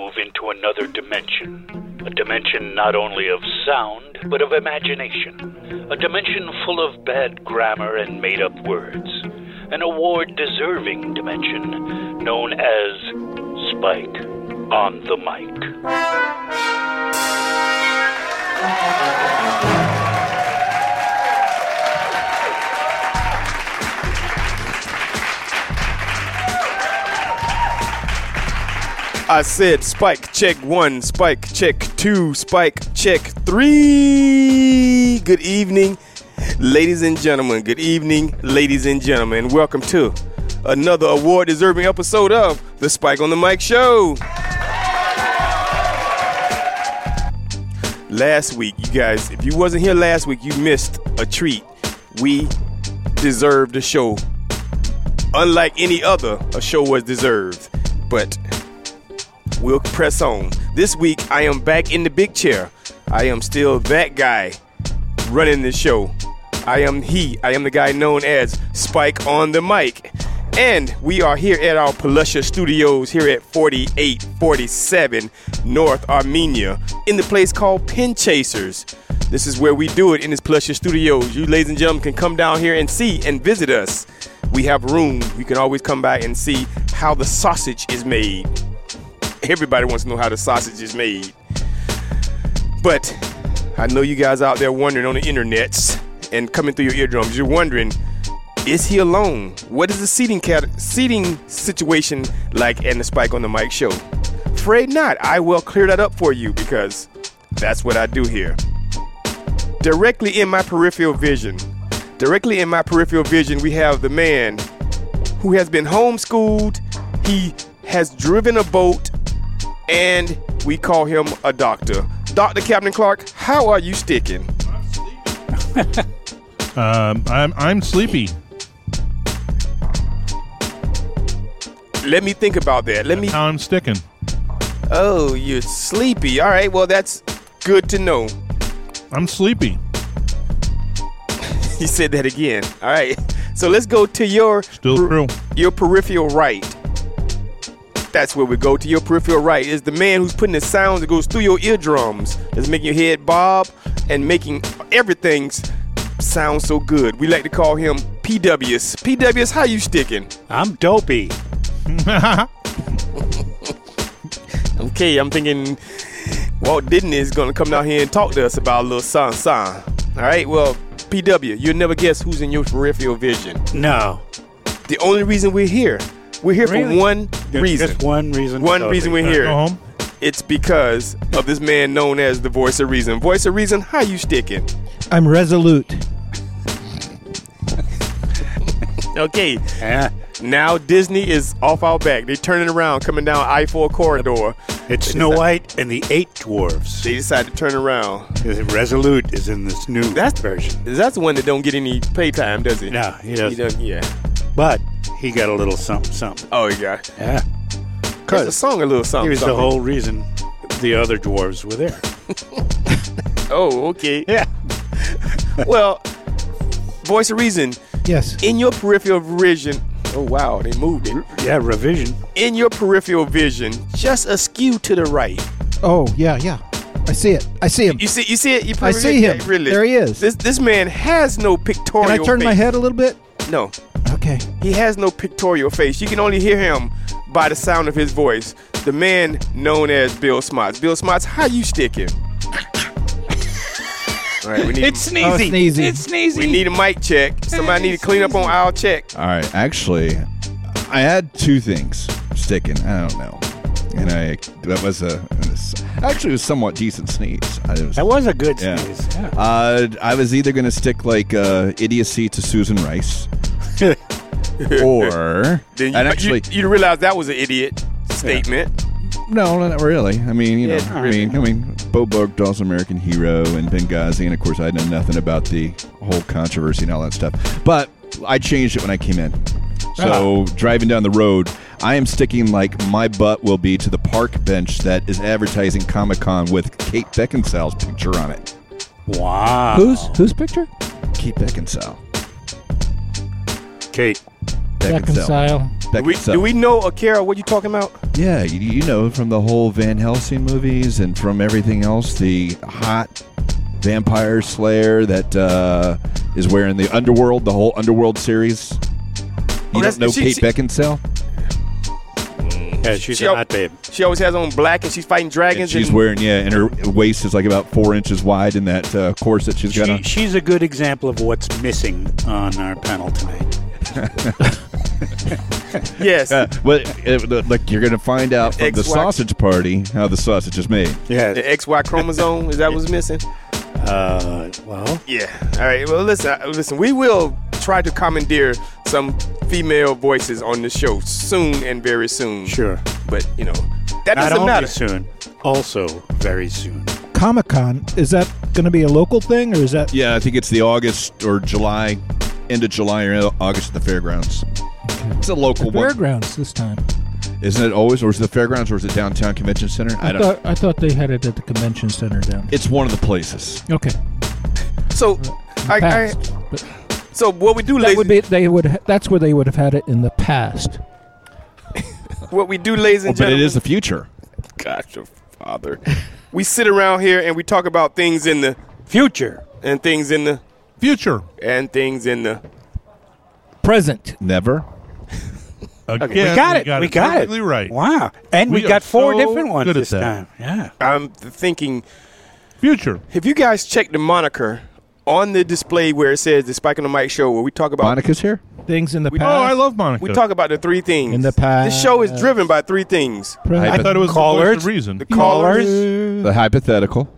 move into another dimension. A dimension not only of sound, but of imagination. A dimension full of bad grammar and made-up words. An award-deserving dimension known as Spike on the Mic. I said Spike check 1, Spike check 2, Spike check 3. Good evening, ladies and gentlemen. Good evening, ladies and gentlemen. Welcome to another award-deserving episode of the Spike on the Mic Show. Last week, you guys, if you wasn't here last week, you missed a treat. We deserved a show. Unlike any other, a show was deserved. But we'll press on. This week, I am back in the big chair. I am still that guy running the show. I am the guy known as Spike on the Mic. And we are here at our Palusha Studios here at 4847 North Armenia in the place called Pen Chasers. This is where we do it in this Palusha Studios. You ladies and gentlemen can come down here and see and visit us. We have room. You can always come by and see how the sausage is made. Everybody wants to know how the sausage is made. But I know you guys out there wondering on the internets and coming through your eardrums, you're wondering, is he alone? What is the seating situation like in the Spike on the Mic Show? Afraid not. I will clear that up for you because that's what I do here. Directly in my peripheral vision, we have the man who has been homeschooled. He has driven a boat, and we call him a doctor. Dr. Captain Clark, how are you sticking? I'm sleepy. Let me think about that. How I'm sticking. Oh, you're sleepy. All right, well, that's good to know. I'm sleepy. He said that again. All right, so let's go to your peripheral right. That's where we go. To your peripheral right is the man who's putting the sounds that goes through your eardrums, that's making your head bob and making everything sound so good. We like to call him PWs. PWs, how you sticking? I'm dopey. Okay, I'm thinking Walt Disney is going to come down here and talk to us about a little song. All right, well, PW, you'll never guess who's in your peripheral vision. No. The only reason we're here really? For one reason. Just one reason. One reason we're here. Go home. It's because of this man known as the Voice of Reason. Voice of Reason, how you sticking? I'm resolute. Okay. Yeah. Now Disney is off our back. They're turning around, coming down I-4 corridor. It's Snow White and the 8 Dwarfs. They decided to turn around. Resolute is in this new version. That's the one that don't get any playtime, does he? No, he doesn't. Yeah. But he got a little something. Oh, he got. Yeah. There's a song, a little something. He was the whole reason the other dwarves were there. Oh, okay. Yeah. Well, Voice of Reason. Yes. In your peripheral vision. Oh, wow, they moved it. Yeah, revision. In your peripheral vision, just askew to the right. Oh, yeah. I see it. I see him. You see it? I see him. Really? There he is. This man has no pictorial face. Can I turn my head a little bit? No. Okay. He has no pictorial face. You can only hear him by the sound of his voice. The man known as Bill Smots. Bill Smots, how you sticking? All right, It's sneezy. It's sneezy. We need a mic check. Somebody need to clean up on our check. All right, actually, I had two things sticking. I don't know, and that was actually it was somewhat decent sneeze. That was a good sneeze. Yeah. I was either going to stick like idiocy to Susan Rice, or then you realize that was an idiot statement. Yeah. No, not really. I mean, you know, I mean, Bo Bergdahl's American Hero and Benghazi, and of course, I know nothing about the whole controversy and all that stuff. But I changed it when I came in. So driving down the road, I am sticking like my butt will be to the park bench that is advertising Comic-Con with Kate Beckinsale's picture on it. Wow. Whose picture? Kate Beckinsale. Kate Beckinsale. Do we know, Akira, what you talking about? Yeah, you know, from the whole Van Helsing movies and from everything else, the hot vampire slayer that is wearing the Underworld, the whole Underworld series. You don't know Kate Beckinsale? Yeah, she's a hot babe. She always has on black, and she's fighting dragons. And she's wearing, and her waist is like about 4 inches wide in that corset she's got on. She's a good example of what's missing on our panel tonight. Yes. Like you're going to find out from the sausage party how the sausage is made. Yeah. The XY chromosome, is that what's missing? Well. Yeah. All right. Well, listen. We will try to commandeer some female voices on the show soon and very soon. Sure. But, that doesn't matter. Not only soon, also very soon. Comic-Con, is that going to be a local thing, or is that... Yeah, I think it's the August or July, end of July or August at the fairgrounds. Okay. It's a local one. Fairgrounds this time. Isn't it always, or is it the fairgrounds, or is it downtown convention center? I thought they had it at the convention center down. It's one of the places. Okay. So, so what we do, that's where they would have had it in the past. What we do, ladies and gentlemen. But it is the future. Gosh, your father. We sit around here and we talk about things in the future and things in the future and things in the present. Never. Again, we got it. Perfectly right. Wow. And we got 4 different ones this time. Yeah. I'm thinking future. If you guys check the moniker on the display where it says the Spike on the Mic show, where we talk about Monica's here? Things in the past. Oh, I love Monica. We talk about the 3 things. In the past. This show is driven by 3 things. I thought it was callers. The reason. The callers. The hypothetical.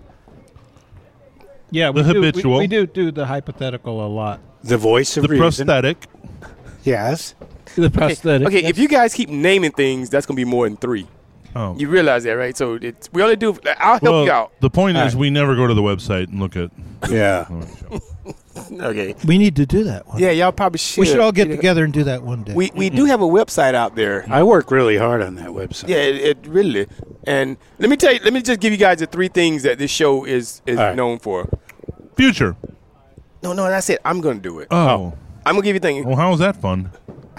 Yeah, the habitual. We do the hypothetical a lot. The voice of the reason. prosthetic. Yes. The prosthetic. Okay, if you guys keep naming things, that's going to be more than 3. Oh. You realize that, right? So we only do. I'll help you out. The point is, we never go to the website and look at. Yeah. Okay. We need to do that one. Yeah, y'all probably should. We should all get together and do that one day. We do have a website out there. I work really hard on that website. Yeah, it really. And let me just give you guys the 3 things that this show is known for. Future. No, that's it. I'm going to do it. Oh. I'm going to give you things. Well, how was that fun?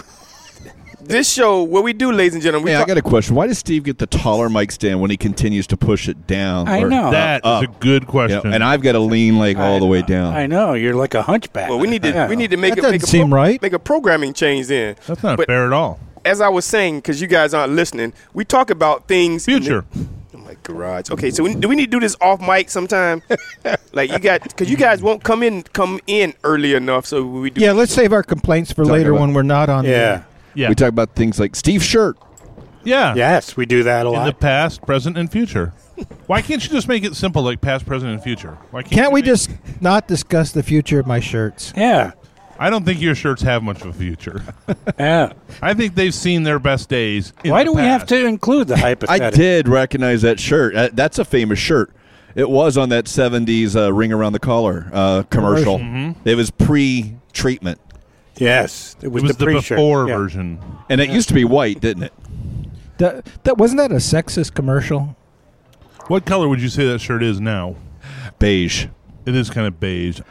This show, what we do, ladies and gentlemen. I got a question. Why does Steve get the taller mic stand when he continues to push it down? I know. That is a good question. And I've got to lean all the way down. I know. You're like a hunchback. Well, we need to make make a programming change then. That's not fair at all. As I was saying, because you guys aren't listening, we talk about things. Future. Garage. Okay, so do we need to do this off mic sometime? Because you guys won't come in early enough, so we do. Yeah, let's save our complaints for later when we're not on. Yeah. Yeah. We talk about things like Steve's shirt. Yeah. Yes, we do that a lot. In the past, present, and future. Why can't you just make it simple, like past, present, and future? Why can't we just not discuss the future of my shirts? Yeah. I don't think your shirts have much of a future. Yeah. I think they've seen their best days. Why do we have to include the hypothetical? I did recognize that shirt. That's a famous shirt. It was on that 70s Ring Around the Collar commercial. Mm-hmm. It was pre-treatment. Yes. It was the before version. And it used to be white, didn't it? That wasn't that a sexist commercial? What color would you say that shirt is now? Beige. It is kind of beige.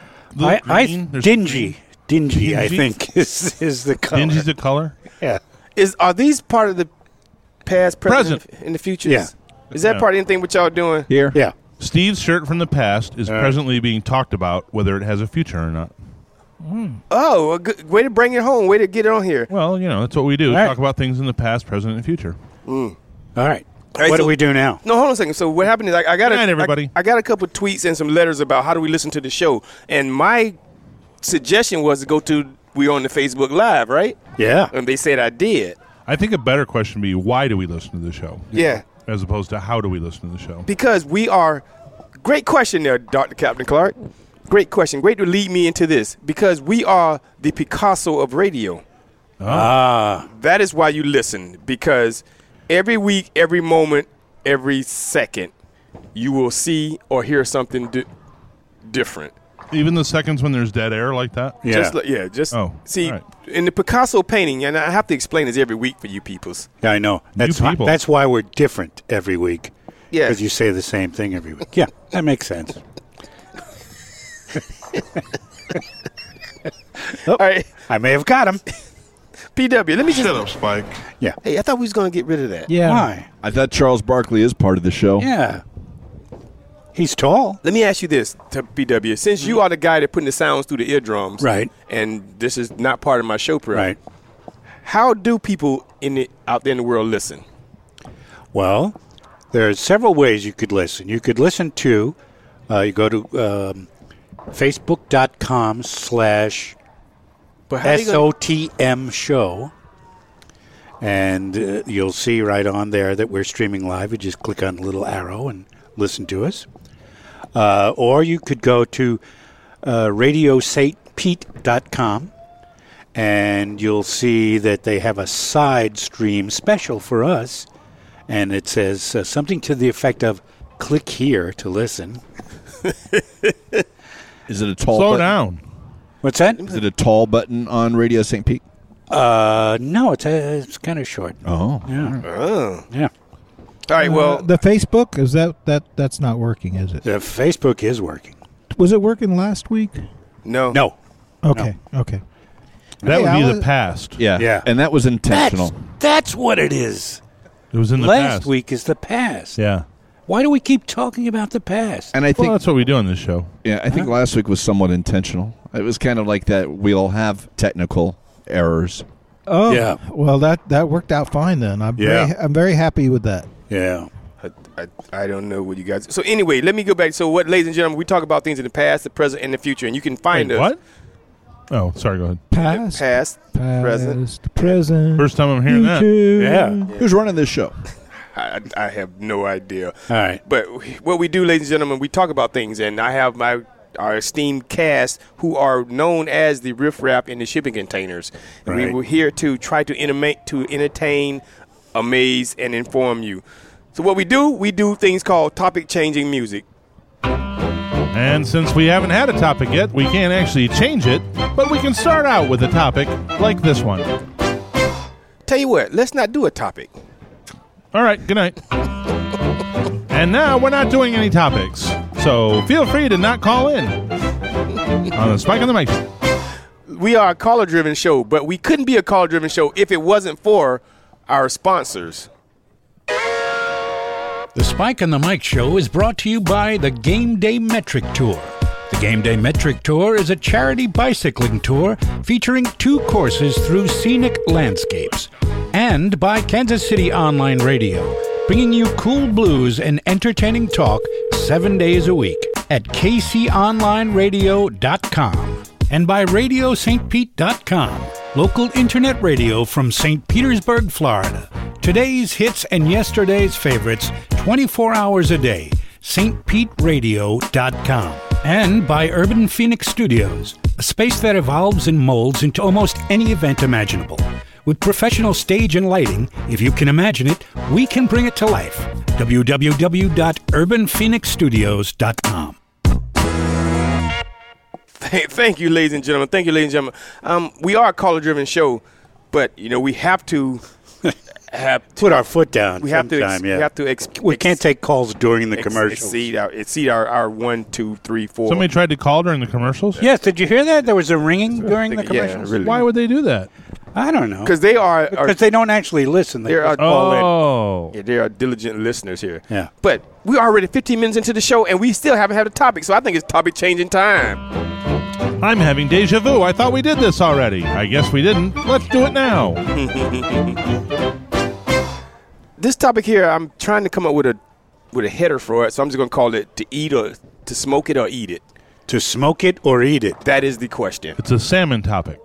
Dingy. Dingy, I think, is the color. Dingy's the color? Yeah. Are these part of the past, present, and the future? Yeah. Is that part of anything what y'all doing? Here? Yeah. Steve's shirt from the past is presently being talked about, whether it has a future or not. Oh, a good way to bring it home. Way to get it on here. Well, that's what we do. Right. Talk about things in the past, present, and future. All right. What do we do now? No, hold on a second. So what happened is I got everybody. I got a couple of tweets and some letters about how do we listen to the show, and my suggestion was to go to we on the Facebook Live, right? Yeah. And they said I did. I think a better question would be, why do we listen to the show? Yeah. As opposed to how do we listen to the show? Because we are. Great question there, Dr. Captain Clark. Great question. Great to lead me into this. Because we are the Picasso of radio. That is why you listen. Because every week, every moment, every second, you will see or hear something different. Even the seconds when there's dead air like that? Yeah. In the Picasso painting, and I have to explain this every week for you peoples. Yeah, I know. That's why we're different every week. Yeah. Because you say the same thing every week. Yeah, that makes sense. All right. I may have got him. PW, let me just... Shut up, Spike. Yeah. Hey, I thought we was going to get rid of that. Yeah. Why? I thought Charles Barkley is part of the show. Yeah. He's tall. Let me ask you this, to PW. Since you are the guy that putting the sounds through the eardrums, Right. and this is not part of my show prep, Right. how do people out there in the world listen? Well, there are several ways you could listen. You could listen to, you go to facebook.com/ But how you gonna- SOTM show, and you'll see right on there that we're streaming live. You just click on the little arrow and listen to us. Or you could go to RadioSaintPete.com, and you'll see that they have a side stream special for us, and it says something to the effect of, click here to listen. Is it a tall Slow button? down. What's that? Is it a tall button on Radio St. Pete? No, it's kind of short. Oh. Yeah. Oh. Yeah. All right, well, the Facebook is that's not working, is it? The Facebook is working. Was it working last week? no. No. Okay. Okay. That Hey, would be I the was- past. Yeah. Yeah. And that was intentional. That's what it is. It was in the Last past. week is the past. Yeah. Why do we keep talking about the past? And I Well, think that's what we do on this show. I think last week was somewhat intentional. It was kind of like that we'll have technical errors. Oh, Yeah. Well, that worked out fine then. I'm very happy with that. Yeah. I don't know what you guys... So anyway, let me go back. So what, ladies and gentlemen, we talk about things in the past, the present, and the future, and you can find Wait, us... what? Oh, sorry, go ahead. Past, present. present. First time I'm hearing that. future. Yeah. Who's running this show? I have no idea. All right. But what we do, ladies and gentlemen, we talk about things, and I have our esteemed cast who are known as the Riff Raff in the Shipping Containers. And Right. we were here to try to entertain, amaze, and inform you. So what we do things called topic-changing music. And since we haven't had a topic yet, we can't actually change it, but we can start out with a topic like this one. Tell you what, let's not do a topic. All right, good night. And now we're not doing any topics, so feel free to not call in on the Spike on the Mic show. We are a caller-driven show, but we couldn't be a caller-driven show if it wasn't for our sponsors. The Spike and the Mike Show is brought to you by the Game Day Metric Tour. The Game Day Metric Tour is a charity bicycling tour featuring 2 courses through scenic landscapes. And by Kansas City Online Radio, bringing you cool blues and entertaining talk 7 days a week at kconlineradio.com. And by RadioSaintPete.com, local internet radio from St. Petersburg, Florida. Today's hits and yesterday's favorites, 24 hours a day, stpeteradio.com. And by Urban Phoenix Studios, a space that evolves and molds into almost any event imaginable. With professional stage and lighting, if you can imagine it, we can bring it to life. www.urbanphoenixstudios.com. Thank you, ladies and gentlemen. Thank you, ladies and gentlemen. We are a caller-driven show, but we have to Put our foot down. We have to. sometime, yeah. We have to. We can't take calls during the commercials. Exceed our 1, 2, 3, 4. Somebody tried to call during the commercials? Yes, did you hear that? There was a ringing during the commercials. really. Why would they do that? I don't know. Because they are. Because they don't actually listen. They They're just call in. Oh. Yeah, they are diligent listeners here. Yeah. But we're already 15 minutes into the show, and we still haven't had a topic. So I think it's topic changing time. I'm having deja vu. I thought we did this already. I guess we didn't. Let's do it now. This topic here, I'm trying to come up with a header for it. So I'm just going to call it to smoke it or eat it. To smoke it or eat it. That is the question. It's a salmon topic.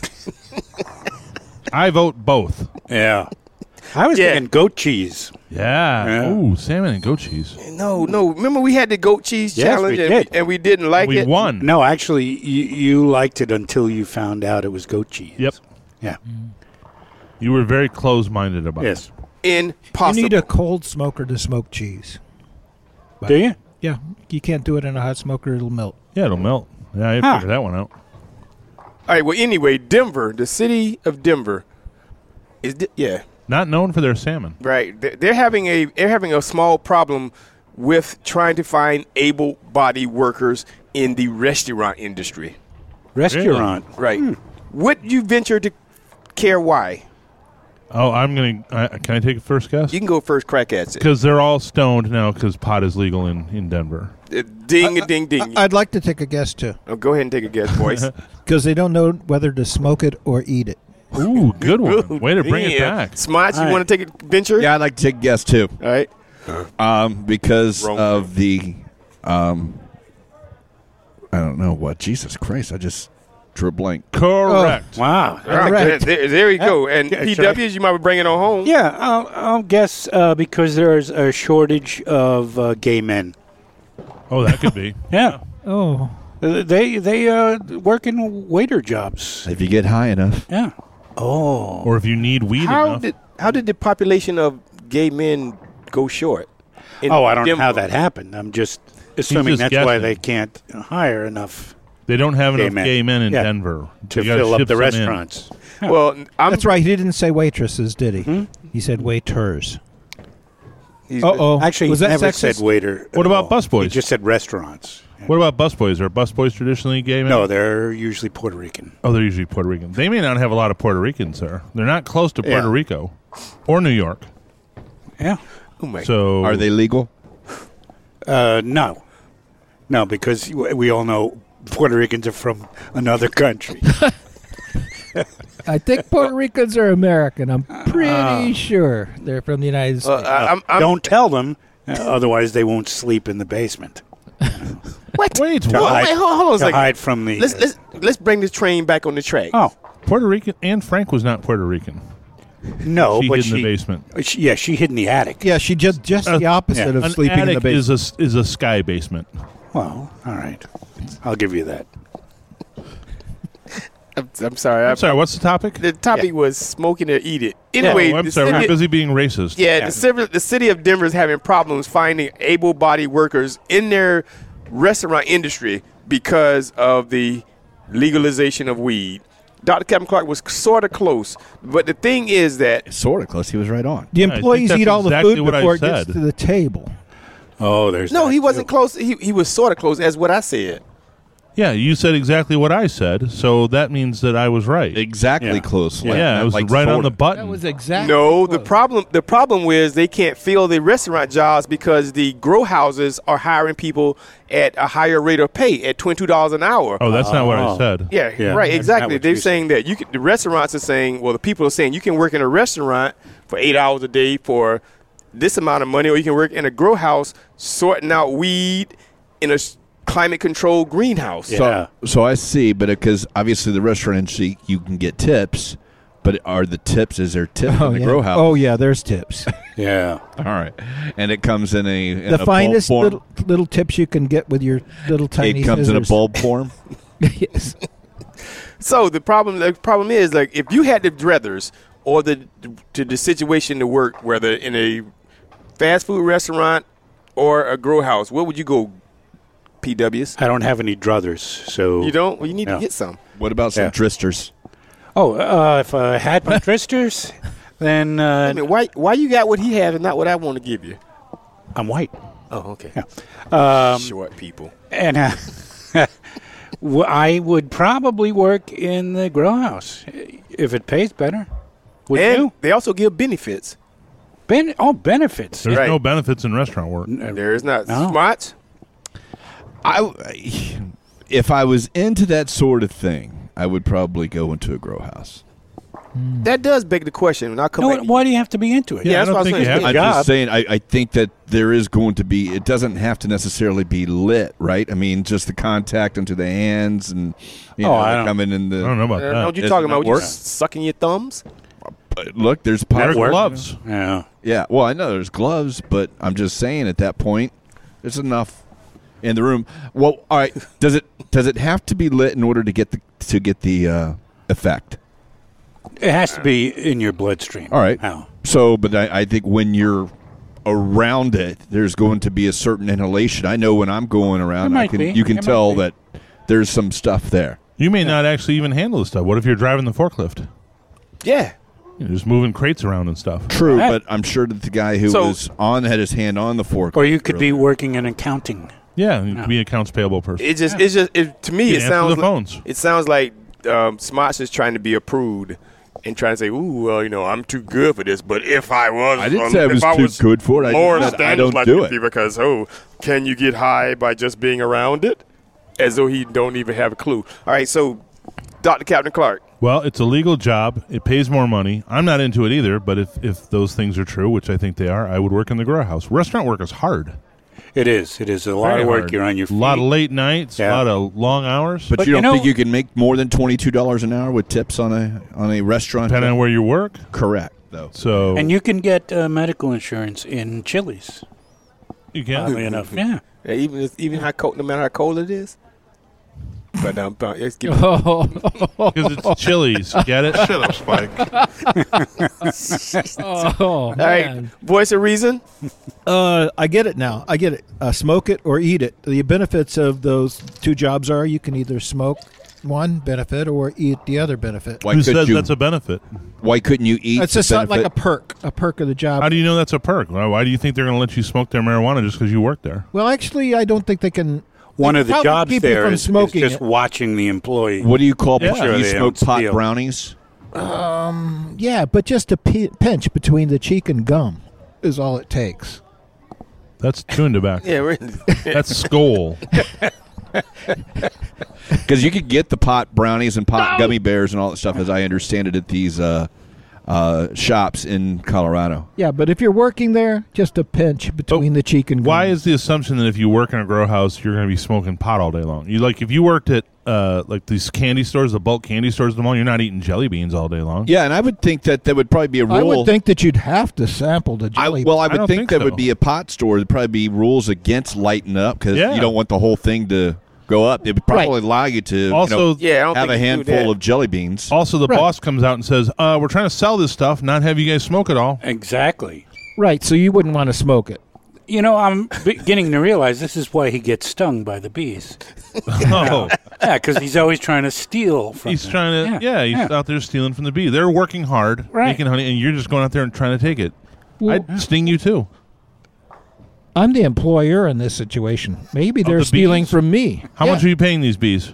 I vote both. Yeah. I was thinking goat cheese. Yeah. Ooh, salmon and goat cheese. No. Remember we had the goat cheese Yes, challenge, we did. and we didn't like We it. won. No, actually, you liked it until you found out it was goat cheese. Yep. Yeah. You were very close-minded about Yes. it. Impossible. You need a cold smoker to smoke cheese. Do you? Yeah, you can't do it in a hot smoker; it'll melt. Yeah, it'll melt. Yeah, I Huh. figured that one out. All right. Well, anyway, Denver, the city of Denver, is Not known for their salmon. right. They're having a small problem with trying to find able-bodied workers in the restaurant industry. Restaurant. Right. Would you venture to care why? Oh, I'm going to... can I take a first guess? You can go first crack at it. Because they're all stoned now because pot is legal in Denver. Ding, ding, ding. I'd like to take a guess, too. Oh, go ahead and take a guess, boys. Because they don't know whether to smoke it or eat it. Ooh, good one. Way to bring it Yeah. back. Smots, you want to take a venture? Yeah, I'd like to take a guess too. All right. Because Wrong. of the, I don't know what. Jesus Christ! I just drew a blank. Correct. Wow. Correct. There you go. And Yeah, PWs, you might be bringing it home. Yeah, I'll guess because there's a shortage of gay men. Oh, that could be. Yeah. Oh. They work in waiter jobs. If you get high enough, Yeah. Oh. Or if you need weed How enough. did the population of gay men go short? in I don't know Denver? how that happened. I'm just assuming just that's why guessing. they can't hire enough They don't have Gay enough men. gay men in Yeah. Denver to You gotta fill up ship the some in. restaurants. Well, That's right. He didn't say waitresses, did he? He said waiters. Uh-oh. Actually, Was he that never sexist? said waiter. at What about all. busboys? He just said restaurants. What about busboys? Are busboys traditionally gay men? No, they're usually Puerto Rican. Oh, they're usually Puerto Rican. They may not have a lot of Puerto Ricans there. They're not close to Puerto Yeah. Rico or New York. Yeah. oh my So are they legal? No. No, because we all know Puerto Ricans are from another country. I think Puerto Ricans are American. I'm pretty sure they're from the United States. I'm Don't tell them, otherwise they won't sleep in the basement. what? Wait, Hold- what? wait, hold on a To second. hide from the. Let's bring this train back on the track. Oh Puerto Rican. Anne Frank was not Puerto Rican. no, She but hid in the basement. She hid in the attic. yeah, she just the opposite of An sleeping in the attic basement. is a sky basement. Well, all right, I'll give you that. I'm sorry. I'm sorry. What's the topic? The topic was smoking or eat it. Anyway, Oh, I'm the sorry. We're city- busy being racist. Yeah, the city of Denver is having problems finding able-bodied workers in their restaurant industry because of the legalization of weed. Dr. Kevin Clark was sort of close, but the thing is that Sort of close. He was right on. The I think employees that's eat all the exactly food what I before it gets said. to the table. Oh, there's no, that, he wasn't too. close. He was sort of close, as what I said. Yeah, you said exactly what I said, so that means that I was right. Exactly Yeah. close. Yeah, I was like right on sort the of. button. exactly. No, the problem is they can't fill the restaurant jobs because the grow houses are hiring people at a higher rate of pay at $22 an hour. Oh, that's not what I Oh. said. Yeah, Yeah, right, that's exactly. not what They're you saying that the restaurants are saying, well, the people are saying you can work in a restaurant for 8 hours a day for this amount of money, or you can work in a grow house sorting out weed in a climate controlled greenhouse. Yeah. So I see, but because obviously the restaurant industry, you can get tips, but are the tips? Is there tip in the yeah. grow house? Oh yeah, there's tips. Yeah. all right, and it comes in a The finest bulb form. little tips you can get with your little tiny It comes in a scissors. bulb form. Yes. So the problem is, like, if you had the druthers or the situation to work, whether in a fast food restaurant or a grow house, where would you go, PWs? I don't have any druthers, so You don't? Well, you need No. to get some. What about some Yeah. dristers? Oh, if I had my dristers, then I mean, why you got what he has and not what I want to give you? I'm white. Oh, okay. Short people. And I would probably work in the grow house if it pays better. Would And you? they also give benefits. Benefits. There's Right. no benefits in restaurant work. There is not. No. Smarts? If I was into that sort of thing, I would probably go into a grow house. That does beg the question. And I'll come No, back. why do you have to be into it? Yeah, I that's don't what I was think saying. you have It's I'm a job. just saying, I think that there is going to be, it doesn't have to necessarily be lit, right? I mean, just the contact into the hands and, you Oh, know, I they don't- come in the. I don't know about Know that. what you Isn't talking that about? You work? sucking your thumbs? Look, there's Wear possible. gloves. Yeah. Yeah, well, I know there's gloves, but I'm just saying at that point, there's enough in the room. Well, all right, does it have to be lit in order to get the effect? It has to be in your bloodstream. All right. How? So, but I think when you're around it, there's going to be a certain inhalation. I know when I'm going around, There might be. you can There might tell be. that there's some stuff there. You may not actually even handle the stuff. What if you're driving the forklift? Yeah. You're just moving crates around and stuff. True, Right. but I'm sure that the guy who So- was had his hand on the fork. Or you could be working in accounting. Yeah, you could be an accounts payable person. It's just to me, You it can answer sounds the phones. It sounds like Smarts is trying to be a prude and trying to say, "Ooh, well, I'm too good for this." But if I was, I didn't say I was too good for it. Lawrence I Daniels don't might do it. because can you get high by just being around it? As though he don't even have a clue. All right, so Dr. Captain Clark. Well, it's a legal job. It pays more money. I'm not into it either, but if those things are true, which I think they are, I would work in the grow house. Restaurant work is hard. It is. It is a lot Very of work. hard. You're on your feet. A lot of late nights, a lot of long hours. But you don't think you can make more than $22 an hour with tips on a restaurant? Depending on where you work? Correct, though. So and you can get medical insurance in Chili's. You can? Oddly enough, yeah. Even no matter how cold it is? But it's because it's Chili's. Get it? Shut up, Spike. All right, voice of reason. I get it now. I get it. Smoke it or eat it. The benefits of those two jobs are you can either smoke one benefit or eat the other benefit. Who says that's a benefit? Why couldn't you eat? It's just like a perk of the job. How do you know that's a perk? Why do you think they're going to let you smoke their marijuana just because you work there? Well, actually, I don't think they can. One of the probably jobs keep you there from is smoking just it. watching the employee. What do you call Make sure you they smoke don't pot steal. brownies? Yeah, but just a pinch between the cheek and gum is all it takes. That's chewing tobacco. Yeah, that's Skoal. Because you could get the pot brownies and pot gummy bears and all that stuff, as I understand it, at these shops in Colorado. Yeah, but if you're working there, just a pinch between the cheek and gum. Why is the assumption that if you work in a grow house, you're going to be smoking pot all day long? If you worked at like these candy stores, the bulk candy stores, the mall, you're not eating jelly beans all day long. Yeah, and I would think that would probably be a rule. I would think that you'd have to sample the jelly. I would don't think think that so. would be a pot store. There'd probably be rules against lighting up because Yeah. you don't want the whole thing to go up. It would probably allow you to Also- Yeah, I don't have think a you do handful that. of jelly beans. Also, the boss comes out and says, we're trying to sell this stuff, not have you guys smoke it all. Exactly. Right, so you wouldn't want to smoke it. I'm beginning to realize this is why he gets stung by the bees. Oh. Yeah, because he's always trying to steal from He's them. trying to, he's out there stealing from the bee. They're working hard, Right. making honey, and you're just going out there and trying to take it. Well- I'd sting you too. I'm the employer in this situation. Maybe they're the stealing bees? from me. How much are you paying these bees?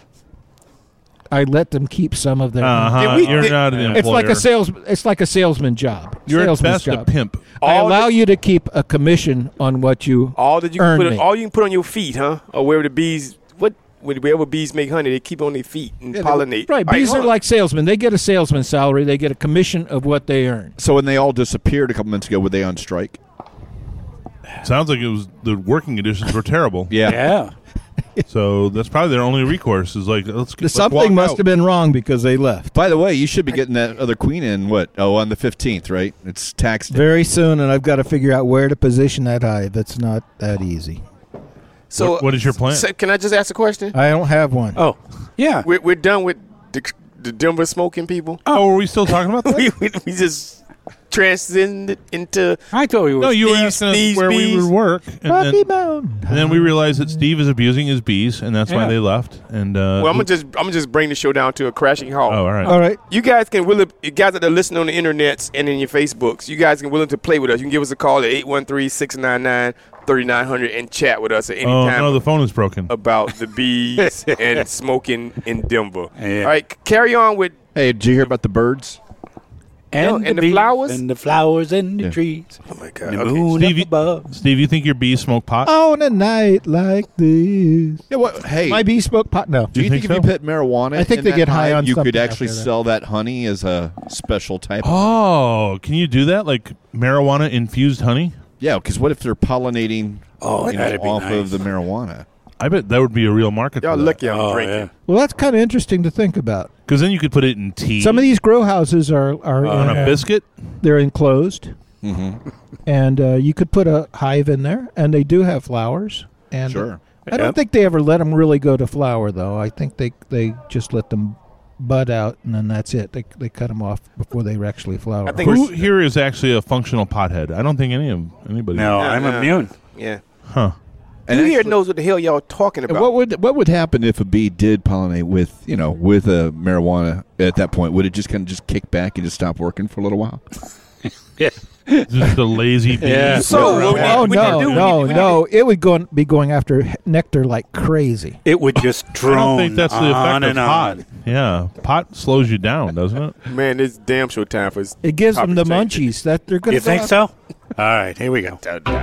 I let them keep some of their. You're not an employer. It's like a salesman job. You're at Salesman's best a job. pimp. I All allow the- you to keep a commission on what you All that you earn can put, me. all you can put on your feet, huh? Or where the bees, wherever bees make honey, they keep it on their feet and pollinate. Right, All bees hold are on. like salesmen. They get a salesman salary. They get a commission of what they earn. So when they all disappeared a couple minutes ago, were they on strike? Sounds like the working conditions were terrible. Yeah. So that's probably their only recourse is like, let's walk Something must out. have been wrong because they left. By the way, you should be getting that other queen in, on the 15th, right? It's tax day. Very soon, and I've got to figure out where to position that hive. It's not that easy. So What is your plan? So can I just ask a question? I don't have one. Oh, yeah. We're done with the Denver smoking people. Oh, are we still talking about that? we just transcended into. I thought we were. No, you were Steve's asking us where we bees. would work. Rocky Mountain. And then we realized that Steve is abusing his bees, and that's why Yeah. they left. And Well, I'm gonna just bring the show down to a crashing halt. oh, all right. All right. You guys can you guys that are listening on the internets and in your Facebooks, you guys can willing to play with us. You can give us a call at 813-699-3900 and chat with us at any Oh time no, the phone is broken. about the bees and smoking in Denver. Yeah. All right, carry on with. Hey, did you hear about the birds? And, and the bees flowers? And the flowers and the trees. Oh my And God. the Okay. moon Steve, up above. Steve, you think your bees smoke pot? On a night like this. Yeah. What? Hey, My bee smoke pot? No. do you think, think if so? you put marijuana, I think in they that get high hive, on you something could actually after that. sell that honey as a special type. Oh, can you do that? Like marijuana infused honey? Yeah, because what if they're pollinating? that'd be off nice. of the marijuana. I bet that would be a real market. Y'all for that. lucky I'm Oh, drinking. yeah. Well, that's kind of interesting to think about. Because then you could put it in tea. Some of these grow houses are on a biscuit. they're enclosed, Mm-hmm. and you could put a hive in there, and they do have flowers. And Sure. I don't think they ever let them really go to flower, though. I think they just let them bud out, and then that's it. They cut them off before they actually flower. I think Who here is actually a functional pothead? I don't think anybody. No, I'm immune. Yeah. Huh. And who here knows what the hell y'all talking And about? what would happen if a bee did pollinate with a marijuana at that point? Would it just kind of just kick back and just stop working for a little while? Just the lazy bees. Yeah. So, Around. what we need to do- no. It would be going after nectar like crazy. It would just I drone don't think that's the on effect of and pot. on. Yeah, pot slows you down, doesn't it? Man, it's damn sure time for. It gives them the topic change. munchies that they're going to. You think so? All right, here we go.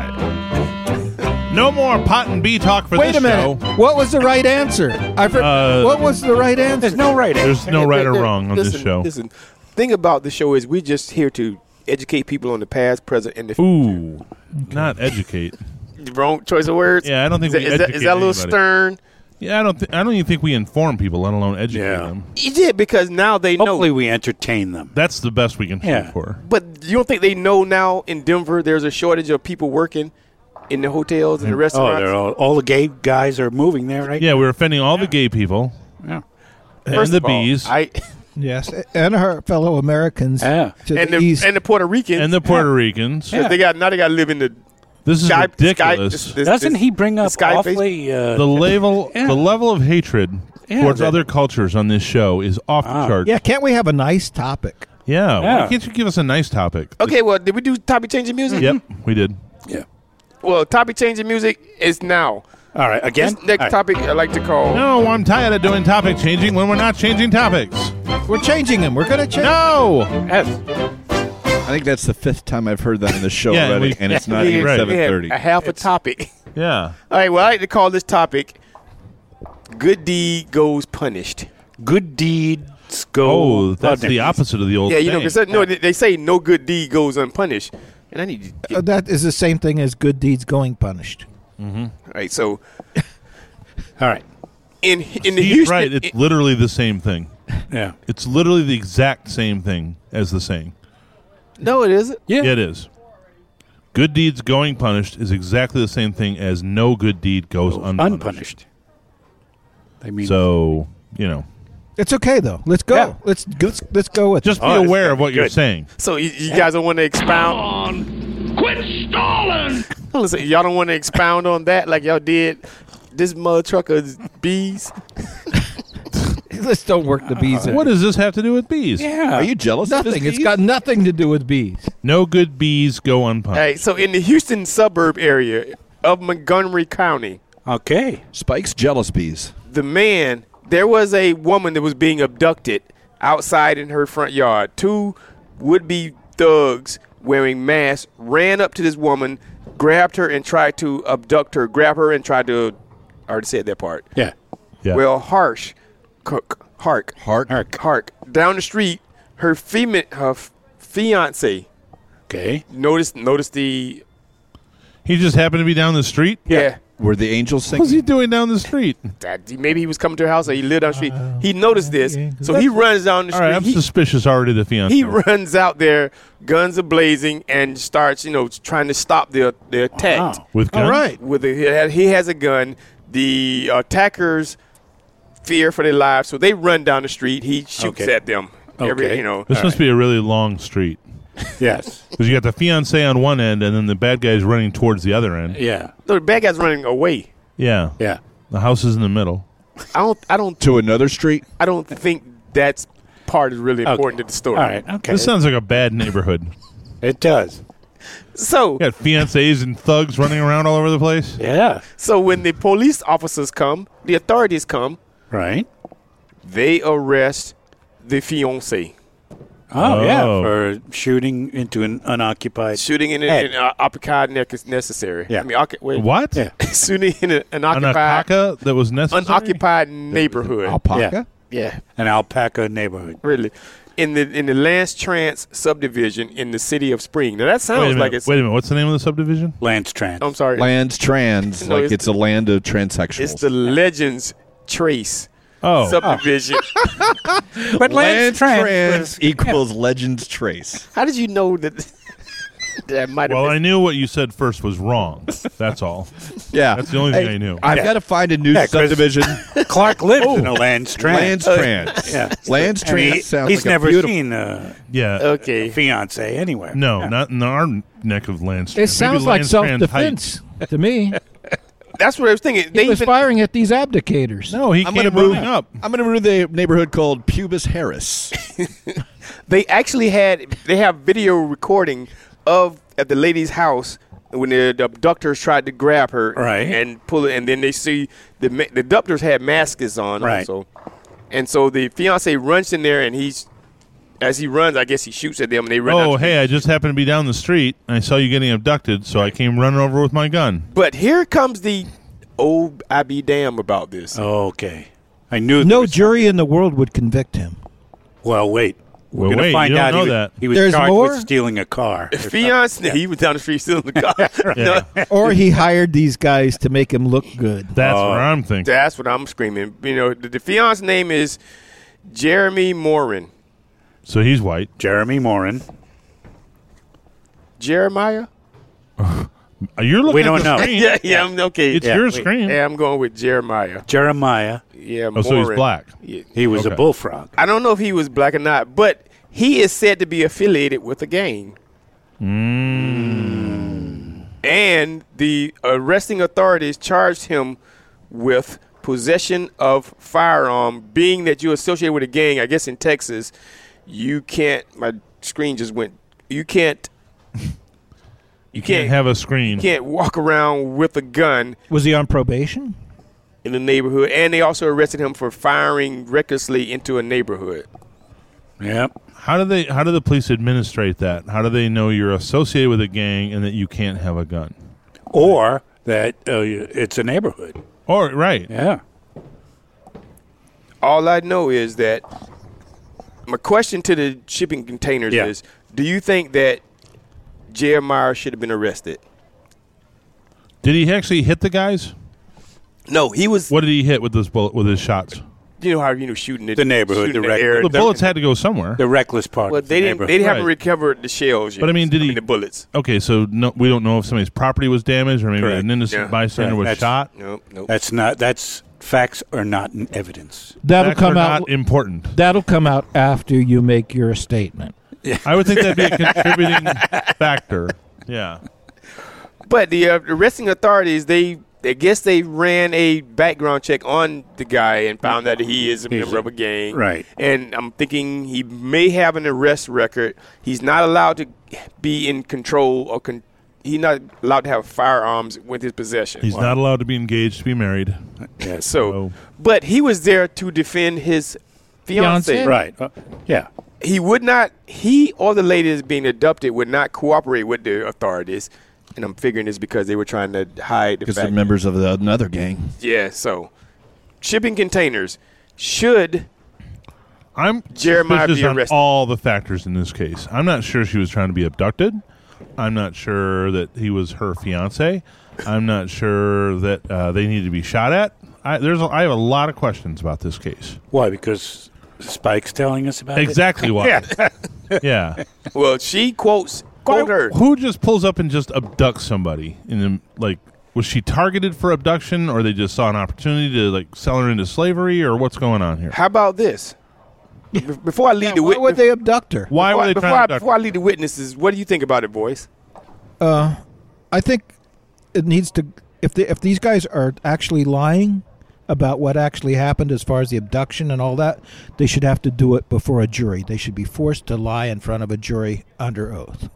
No more pot and bee talk for Wait this a minute. show. What was the right answer? What was the right answer? There's no right answer. There's no right or wrong on listen, this show. Listen, thing about the show is we're just here to educate people on the past, present, and the future. Ooh, not educate. Wrong choice of words. Yeah, I don't think is we that, educate is that a little anybody. stern? Yeah, I don't even think we inform people, let alone educate Yeah. them. You did because now they know. Hopefully we entertain them. That's the best we can shoot Yeah. for. But you don't think they know now in Denver there's a shortage of people working in the hotels and the Oh, restaurants? they're all the gay guys are moving there, right? Yeah, we're offending all the gay people Yeah. and First the of all, bees Yes, and our fellow Americans Yeah. to and the east. the Puerto Ricans. and the Puerto Ricans. Yeah. They got to live in the This is sky. ridiculous. Doesn't he bring up sky face? awfully... the level, Yeah. the level of hatred Yeah, towards that- other cultures on this show is off the charts. Yeah, can't we have a nice topic? Yeah. Yeah. Why can't you give us a nice topic? Okay, well, did we do topic changing music? Yep, we did. Yeah. Well, topic changing music is now. All right, again? This next All right. topic I like to call. No, I'm tired of doing topic changing when we're not changing topics. We're changing them. We're going to change. No. Yes. I think that's the 5th time I've heard that in the show Yeah, already, we- and it's not We even had 7:30. a half a topic. Yeah. All right, well, I like to call this topic "Good Deed Goes Punished." Good deeds go... Oh, that's the unpunished. opposite of the old Yeah, you know, saying. because they say no good deed goes unpunished, and I need to. That is the same thing as good deeds going punished. All right, so All right. in the He's Houston, right. It's literally the same thing. Yeah. It's literally the exact same thing as the saying. no, it isn't. Yeah. Yeah, it is. Good deeds going punished is exactly the same thing as no good deed goes unpunished. Unpunished. I mean... So, you know, It's okay though. Let's go. Yeah. Let's go with just it. be Oh, aware that's of what you're good. saying. So you guys don't want to expound? Quit stalling! Listen, y'all don't want to expound on that like y'all did this mother trucker's bees. Let's don't work the bees. in. What does this have to do with bees? Yeah. Are you jealous? of Nothing. his It's bees? got nothing to do with bees. No good bees go All unpunished. right, so in the Houston suburb area of Montgomery County, Okay. Spike's jealous bees. there was a woman that was being abducted outside in her front yard. Two would-be thugs wearing masks ran up to this woman, grabbed her and tried to abduct her, grab her and tried to, I already said that part. Yeah. Yeah. Well, Hark. Down the street, her fiance Okay. noticed the, He just happened to be down the street? yeah. Were the angels What was he singing? doing down the street? That maybe he was coming to her house or he lived down the street. He noticed this, so he runs down the All street. right, I'm He- suspicious already, the fiance. He runs out there, guns are blazing, and starts, trying to stop the attack. Wow. With guns? All right. He has a gun. The attackers fear for their lives, so they run down the street. He shoots Okay. at them. Okay. This must be a really long street. Yes. Because you got the fiance on one end, and then the bad guy's running towards the other end. Yeah. No, the bad guy's running away. Yeah. Yeah. The house is in the middle. I don't To another street? think that's part is really important to the story. All right. Okay. This sounds like a bad neighborhood. It does. So, You got fiancés and thugs running around all over the place. Yeah. so when the police officers come, the authorities come, Right. they arrest the fiance. Oh, yeah. Oh. For shooting into an unoccupied... Shooting in Head. an occupied neck is necessary. Yeah. I mean, wait. What? Yeah. Shooting in an An occupied, alpaca that was necessary? unoccupied neighborhood. Alpaca? Yeah, An alpaca neighborhood. really. In the Lance Trance subdivision in the city of Spring. Now that sounds like it's. Wait a minute. What's the name of the subdivision? Lance Trans. I'm sorry. Lands trans, No, like it's- it's a land of transsexuals. It's the Legends Trace Oh. subdivision. But Lands Lance Trans... trans equals Legends Trace. How did you know that? That might have Well, I been. knew what you said first was wrong. That's all. Yeah. That's the only thing I knew. I've got to find a new Yeah, 'cause- subdivision. Clark lives in a Lance Trans. Lands trans. Yeah. Lands And he- trans sounds he's like never a beautiful. seen Yeah. Okay. fiance anywhere. No, Yeah. not in our neck of land. It sounds like self-defense to me. That's what I was thinking. He was firing at these abdicators. No, he I'm came gonna move running up. I'm going to move the neighborhood called Pubis Harris. They actually have video recording at the lady's house when the abductors tried to grab her and pull it, and then they see the abductors had masks on also. And so the fiance runs in there, and as he runs, I guess he shoots at them, and they run out. Oh, hey, I just happened to be down the street, and I saw you getting abducted, so I came running over with my gun. But here comes the I be damn about this. Okay. I knew no jury in the world would convict him. Well, wait. We're going to wait, find you don't out know that. he was There's charged more? with stealing a car. Fiance, he was down the street stealing the car. Yeah. Or he hired these guys to make him look good. That's what I'm thinking. That's what I'm screaming. You know, the fiance's name is Jeremy Morin. So he's white. Jeremy Morin. Jeremiah? You're looking We at don't the know. screen. Yeah, I'm okay. It's your screen. Yeah, I'm going with Jeremiah. Jeremiah. Yeah, Oh, so he's Morin. black. Yeah. He was a Okay. bullfrog. I don't know if he was black or not, but he is said to be affiliated with a gang. And the arresting authorities charged him with possession of firearm. Being that you're associated with a gang, I guess in Texas, you can't. My screen just went. You can't Have a screen. You can't walk around with a gun Was he on probation? in the neighborhood. And they also arrested him for firing recklessly into a neighborhood. Yep. How do the police administrate that? How do they know you're associated with a gang and that you can't have a gun? Or that it's a neighborhood. Or right. Yeah. All I know is that my question to the shipping containers is, do you think that Jeremiah should have been arrested? Did he actually hit the guys? No, he was. What did he hit with this bullet with his shots? You know how shooting The neighborhood, shooting the air. The bullets had to go somewhere. The reckless part. Well, of the they didn't. neighborhood. They haven't Right. recovered the shells yet. But I mean, did he? The bullets? Okay, so no, we don't know if somebody's property was damaged or maybe Correct. an innocent Yeah. bystander Right. was That's- shot. Nope. That's facts are not in evidence. That'll Facts come are out. not important. That'll come out after you make your statement. I would think that'd be a contributing factor. Yeah. But the arresting authorities, I guess they ran a background check on the guy and found that he is a member of a gang. Right. And I'm thinking he may have an arrest record. He's not allowed to be in control or he's not allowed to have firearms with his possession. He's not allowed to be engaged to be married. Yes. So, but he was there to defend his fiance. Fiancé? Right. Yeah. He would not. He or the lady that's being abducted would not cooperate with the authorities. And I'm figuring it's because they were trying to hide the Because they're fact. members of another gang. Yeah. So, shipping containers should. I'm Jeremiah suspicious be on arrested. all the factors in this case. I'm not sure she was trying to be abducted. I'm not sure that he was her fiance. I'm not sure that they need to be shot at. I have a lot of questions about this case. Why? Because Spike's telling us about Exactly why. Yeah. Well, she quote her. Who just pulls up and just abducts somebody? Was she targeted for abduction, or they just saw an opportunity to sell her into slavery, or what's going on here? How about this? Before I lead the Why would witness, they abduct her? Why were they trying to abduct? before I lead the witnesses, what do you think about it, boys? I think it needs to. If these guys are actually lying about what actually happened as far as the abduction and all that, they should have to do it before a jury. They should be forced to lie in front of a jury under oath.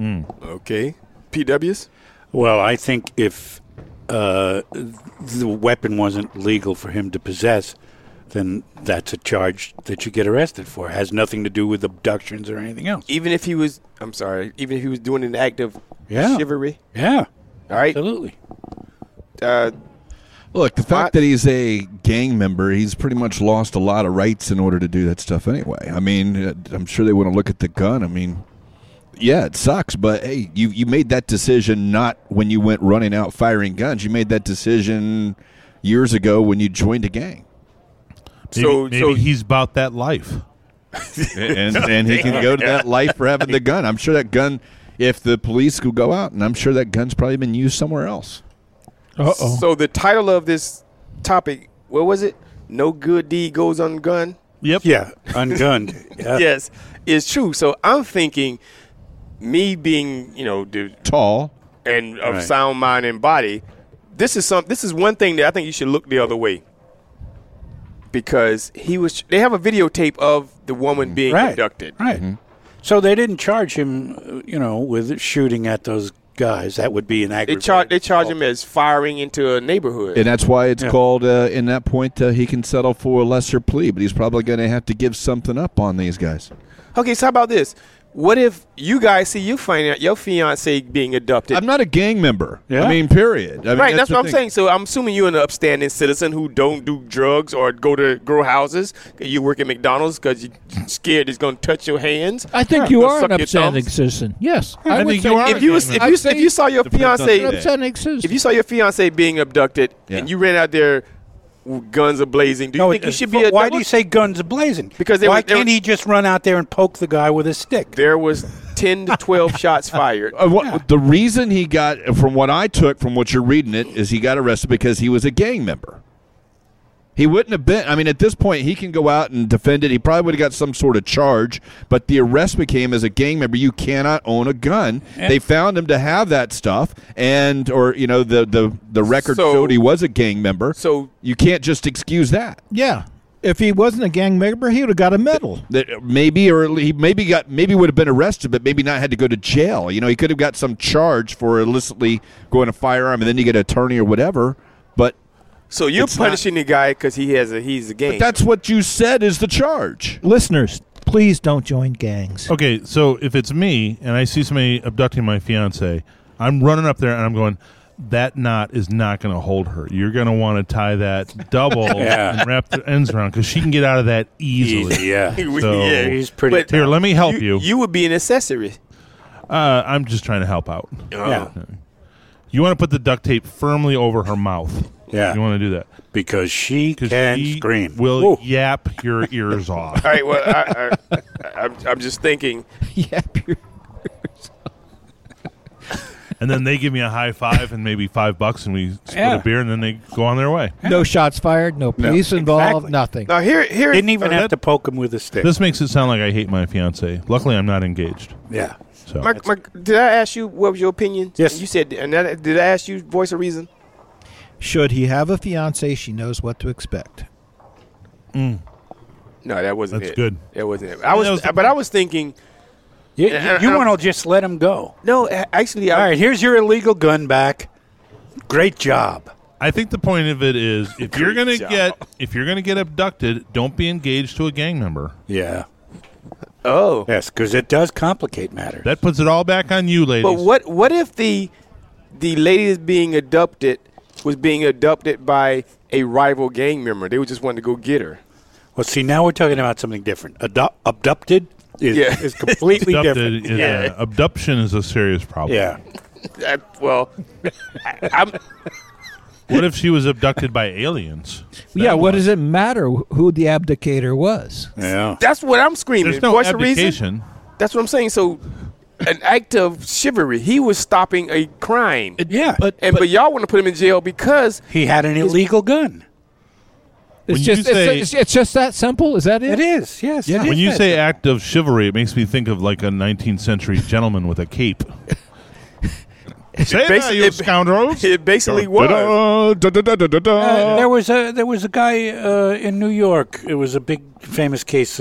Okay, PWs. Well, I think if the weapon wasn't legal for him to possess, then that's a charge that you get arrested for. It has nothing to do with abductions or anything else. Even if he was, even if he was doing an act of chivalry. Yeah. All right. Absolutely. Look, the fact that he's a gang member, he's pretty much lost a lot of rights in order to do that stuff anyway. I mean, I'm sure they want to look at the gun. I mean, yeah, it sucks, but hey, you made that decision not when you went running out firing guns. You made that decision years ago when you joined a gang. Maybe he's about that life. and he can go to that life for having the gun. I'm sure that gun, if the police could go out, and I'm sure that gun's probably been used somewhere else. Uh-oh. So the title of this topic, what was it? No good deed goes undone. Yep. Yeah. Ungunned. Yeah. Yes, it's true. So I'm thinking, me being Tall. and of Right. sound mind and body, this is one thing that I think you should look the other way. Because they have a videotape of the woman being Right. abducted. Right. So they didn't charge him, with shooting at those guys. That would be an aggravated. They charge him as firing into a neighborhood. And that's why it's called, in that point, he can settle for a lesser plea, but he's probably going to have to give something up on these guys. Okay, so how about this? What if you guys see your fiance being abducted? I'm not a gang member. Yeah. I mean, period. I mean, Right, that's the what I'm thing. saying. So I'm assuming you're an upstanding citizen who don't do drugs or go to grow houses. You work at McDonald's because you're scared it's going to touch your hands. I think you Or are suck an your upstanding thumbs. citizen. Yes, I would think say you are. If you if you saw your Depends on fiance, the an day. upstanding citizen. if you saw your fiance being abducted and you ran out there, with guns are blazing, do you think you should be? Why do you say guns are blazing? Because why can't he just run out there and poke the guy with a stick? There was 10 to 12 shots fired. The reason he got, from what I took from what you're reading it, is he got arrested because he was a gang member. He wouldn't have been. I mean, at this point, he can go out and defend it. He probably would have got some sort of charge, but the arrest became as a gang member. You cannot own a gun. They found him to have that stuff, the record showed he was a gang member. So you can't just excuse that. Yeah. If he wasn't a gang member, he would have got a medal. That maybe, or he maybe would have been arrested, but maybe not had to go to jail. He could have got some charge for illicitly going a firearm, and then you get an attorney or whatever. But So you're It's punishing the guy because he's a gang. that's what you said is the charge. Listeners, please don't join gangs. Okay, so if it's me and I see somebody abducting my fiance, I'm running up there and I'm going, that knot is not going to hold her. You're going to want to tie that double and wrap the ends around because she can get out of that easily. Yeah. So- Yeah. He's pretty. But Here, let me help you. You would be an accessory. I'm just trying to help out. Yeah. You want to put the duct tape firmly over her mouth. Yeah. You want to do that. Because she Because can she scream. will Woo. yap your ears off. All right. Well, I'm just thinking. Yeah, And then they give me a high five and maybe $5 and we split Yeah. a beer and then they go on their way. no shots fired, no police involved, exactly. nothing. Now here. Didn't even have that- to poke him with a stick. This makes it sound like I hate my fiance. Luckily, I'm not engaged. Yeah. So Did I ask you what was your opinion? Yes. You said. And did I ask you voice a reason? Should he have a fiance, she knows what to expect. No, that wasn't That's it. good. That wasn't it. I was thinking. You And want to just let him go. No, actually. All right, here's your illegal gun back. Great job. I think the point of it is if you're Great gonna get abducted, don't be engaged to a gang member. Yeah. Oh. Yes, because it does complicate matters. That puts it all back on you, ladies. But what if the lady that's being abducted was being abducted by a rival gang member? They would just want to go get her. Well, see, now we're talking about something different. Abducted is completely different. Abduction is a serious problem. Yeah. I'm. What if she was abducted by aliens? Yeah, what does it matter who the abdicator was? Yeah. That's what I'm screaming. There's no Voice of reason? abdication. That's what I'm saying. So, an act of chivalry. He was stopping a crime. Yeah. But But y'all want to put him in jail because He had an illegal gun. When it's you just say- it's just that simple. Is that it? It is, yes. Yeah. it When is you that say simple. act of chivalry, it makes me think of like a 19th century gentleman with a cape. Say that, you scoundrels! it basically was. There was a guy in New York. It was a big famous case.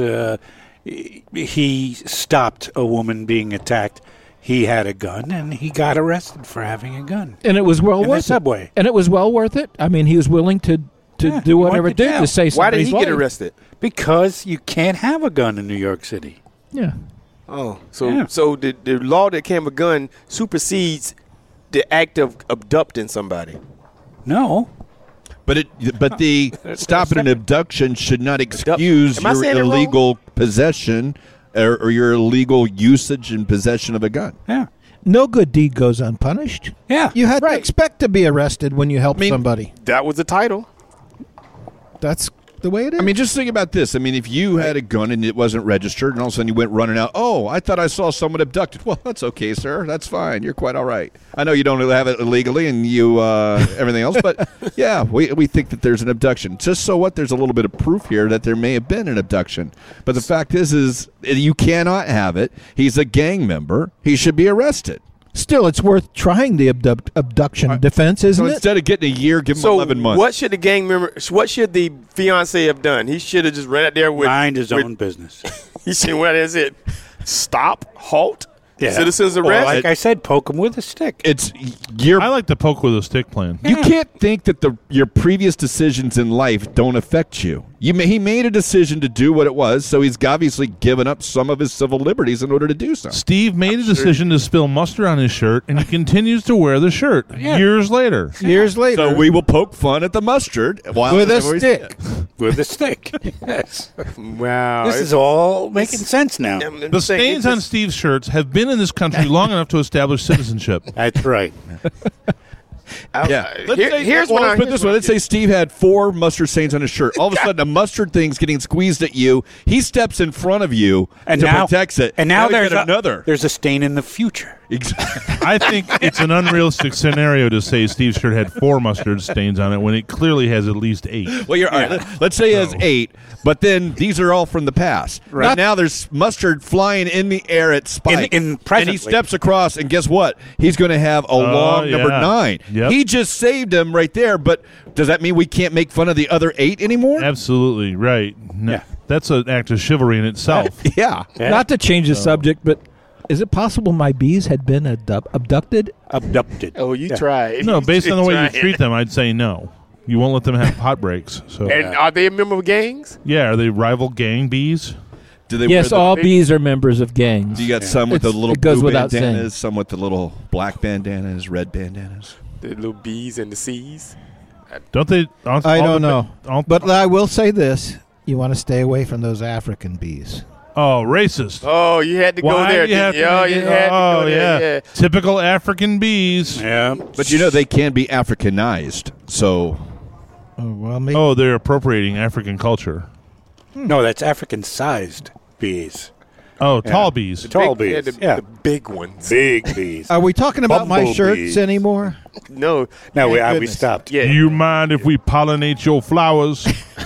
He stopped a woman being attacked. He had a gun, and he got arrested for having a gun. And it was well In the worth it. subway. And it was well worth it. I mean, he was willing to Yeah, do he whatever went it to did jail. to save Why did somebody's he life. get arrested? Because you can't have a gun in New York City. Yeah. Oh, so Yeah. so the law that came with a gun supersedes the act of abducting somebody. No. But the stopping an abduction should not excuse Am I saying it your wrong? illegal possession or your illegal usage and possession of a gun. Yeah. No good deed goes unpunished. Yeah. You had to Right. expect to be arrested when you help somebody. That was the title. That's the way it is. I mean, just think about this. I mean, if you had a gun and it wasn't registered, and all of a sudden you went running out, oh, I thought I saw someone abducted. Well, that's okay, sir. That's fine. You're quite all right. I know you don't have it illegally and you everything else, but yeah, we think that there's an abduction. Just so what? There's a little bit of proof here that there may have been an abduction. But the fact is you cannot have it. He's a gang member. He should be arrested. Still, it's worth trying the abduction defense, isn't So it? instead of getting a year, give him So 11 months. what should the gang member? What should the fiance have done? He should have just ran out there with Mind his with- own business. He should have went out there and said, Stop, halt, Yeah. citizens Or arrest. like I said, poke him with a stick. I like the poke with a stick plan. You can't think that your previous decisions in life don't affect you. He made a decision to do what it was, so he's obviously given up some of his civil liberties in order to do so. Steve made a decision to spill mustard on his shirt, and he continues to wear the shirt years later. Years later, So we will poke fun at the mustard with a stick. With a stick. Yes. Wow. This is all making sense now. The stains on Steve's shirts have been in this country long enough to establish citizenship. That's right. Yeah. Here's what I put this way. Let's say Steve had 4 mustard stains on his shirt. All of a sudden, a mustard thing's getting squeezed at you. He steps in front of you And to now protects it. And now we there's get another. There's a stain in the future. Exactly. I think it's an unrealistic scenario to say Steve's shirt had 4 mustard stains on it when it clearly has at least 8. Well, all right. Let's say he has 8, but then these are all from the past. Right. But now there's mustard flying in the air at Spike. In and he presently. steps across, and guess what? He's going to have a long number 9. Yep. He just saved him right there, but does that mean we can't make fun of the other 8 anymore? Absolutely right. No, Yeah. That's an act of chivalry in itself. Yeah. Not to change the subject, but is it possible my bees had been abducted? Abducted. Oh, you Yeah. tried. No, based on the way you tried. treat them, I'd say no. You won't let them have pot breaks. So, And are they a member of gangs? yeah, are they rival gang bees? Do they Yes, wear the all bees are members of gangs. You got some with the little it goes blue without bandanas, saying. some with the little black bandanas, red bandanas. The little bees and the C's? Don't they? I don't know. But I will say this. You want to stay away from those African bees. Oh, racist. Oh, you had to go Why there. do you have didn't to you? Oh, make you it- had to oh, go there. Yeah. Typical African bees. Yeah. But you know they can be Africanized. So Oh, well, maybe. Oh, they're appropriating African culture. No, that's African-sized bees. Oh, tall bees. Tall Big- bees. the big ones. Big bees. Are we talking about my Bumblebees. shirts anymore? No. No, we goodness. stopped. Yeah. Do you mind if we pollinate your flowers?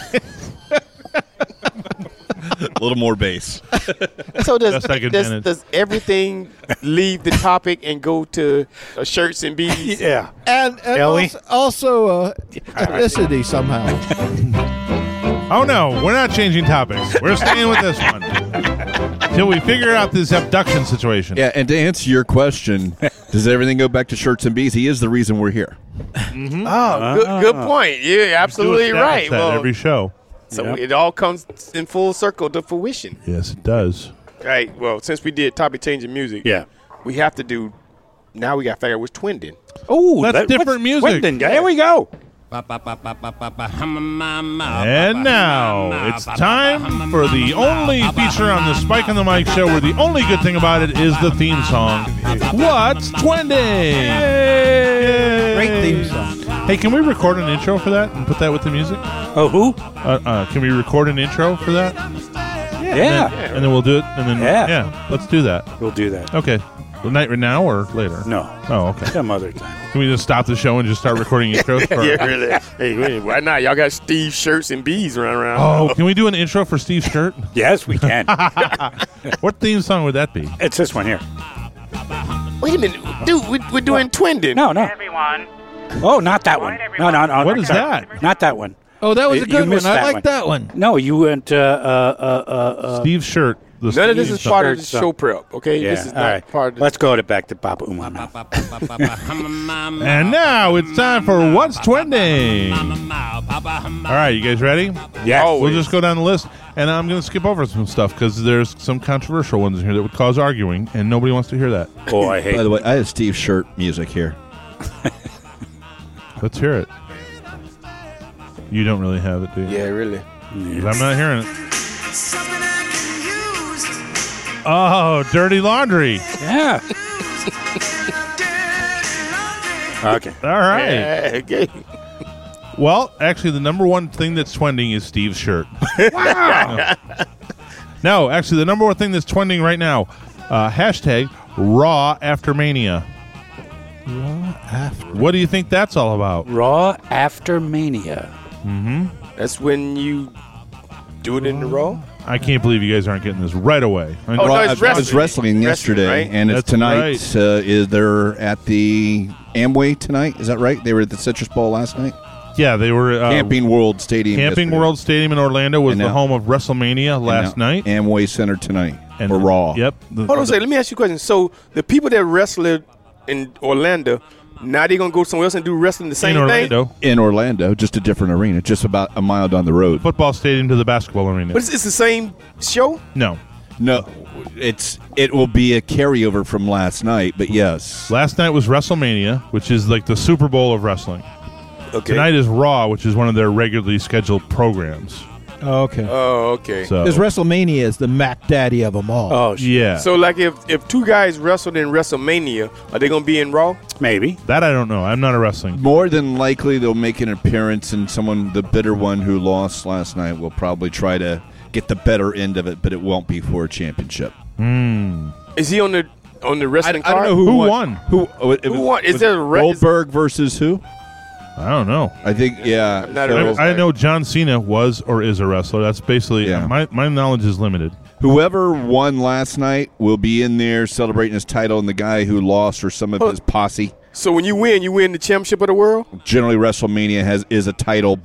a little more bass. So Best I can manage. does everything leave the topic and go to shirts and bees? Yeah. And Ellie? also ethnicity somehow. Oh, no, we're not changing topics. We're staying with this one till we figure out this abduction situation. Yeah, and to answer your question, does everything go back to shirts and bees? He is the reason we're here. Oh, good point. You're absolutely Do a stat right. set every show. So it all comes in full circle to fruition. Yes, it does. All right. Well, since we did topic changing music, Yeah. we have to do. Now we got to figure out which twin did. Oh, That's different music. There we go. And now it's time for the only feature on the Spike on the Mic show where the only good thing about it is the theme song. What's Twending? Great theme song. Hey, can we record an intro for that and put that with the music? Oh, who? Can we record an intro for that? Yeah. And then we'll do it. And then Yeah. let's do that. We'll do that. Okay. The night right now or later? No. Oh, okay. Some other time. Can we just stop the show and just start recording intros? For Yeah, really. Hey, wait, why not? Y'all got Steve shirts and bees running around. Oh, can we do an intro for Steve's shirt? Yes, we can. What theme song would that be? It's this one here. Wait a minute, dude. We're doing twinding. No. Everyone. Oh, not that one. No. What is sorry. that? Not that one. Oh, that was a You good one. missed I that like one. that one. No, you went. Steve's shirt. The None of this Steve is part of the Shirts, show prep. Okay, Yeah. this is all not right. part of. Let's go back to Papa Uma now. And now it's time for What's Twending. All right, you guys ready? Yes. Oh, We'll just go down the list, and I'm going to skip over some stuff because there's some controversial ones in here that would cause arguing, and nobody wants to hear that. Oh, I hate. By the way, I have Steve's shirt music here. Let's hear it. You don't really have it, do you? Yeah, really. 'Cause I'm not hearing it. Oh, Dirty Laundry. Yeah. Okay. All right. Yeah, okay. Well, actually, the number one thing that's twending is Steve's shirt. Wow. No, actually, the number one thing that's twending right now, hashtag Raw Aftermania. What do you think that's all about? Raw After Mania. That's when you do it in the row. I can't believe you guys aren't getting this right away. I Oh, no, it's I was wrestling. wrestling yesterday, right? and it's That's tonight. right. They're at the Amway tonight. Is that right? They were at the Citrus Bowl last night. Yeah, they were Camping World Stadium. Camping yesterday. World Stadium in Orlando was And the now- home of WrestleMania last And now night. Amway Center tonight. And for Raw. Yep. Hold on a second. Let me ask you a question. So the people that wrestled in Orlando, now they're going to go somewhere else and do wrestling the same in thing? Orlando, In Orlando, just a different arena, just about a mile down the road. football stadium to the basketball arena. But it's the same show? No. No, it will be a carryover from last night, but yes. Last night was WrestleMania, which is like the Super Bowl of wrestling. Okay. Tonight is Raw, which is one of their regularly scheduled programs. Oh, okay. Oh, okay. So, Because WrestleMania is the Mac Daddy of them all. Oh, yeah. So, like, if two guys wrestled in WrestleMania, are they going to be in Raw? maybe. That I don't know. I'm not a wrestling. More than likely, they'll make an appearance, and the bitter one who lost last night, will probably try to get the better end of it, but it won't be for a championship. Is he on the wrestling I don't card? know Who won. won? Who won? Is there a Goldberg versus who? I don't know. I think, yeah. Not a so wrestler. I know John Cena was or is a wrestler. That's basically Yeah. my knowledge is limited. whoever won last night will be in there celebrating his title, and the guy who lost or some of his posse. So when you win the championship of the world? Generally, WrestleMania is a title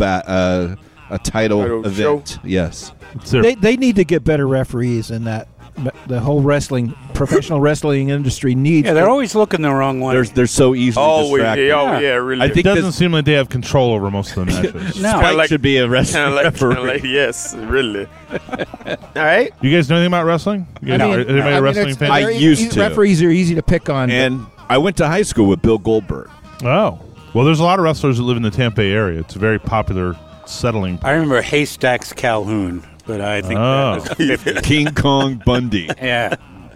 Title event. show? Yes. It's their- They need to get better referees in that. The whole professional wrestling industry needs. Yeah, they're always looking the wrong way. They're so easily distracted. Really. I it think doesn't this seem like they have control over most of the matches. No. Spike like- should be a wrestling referee. yes, really. All right. You guys know anything about wrestling? You guys, are anybody a wrestling fan? I used to. Referees are easy to pick on. And I went to high school with Bill Goldberg. Oh. Well, there's a lot of wrestlers that live in the Tampa area. It's a very popular settling. I remember Haystacks Calhoun, but I think Oh. that was 50. King Kong Bundy. Yeah.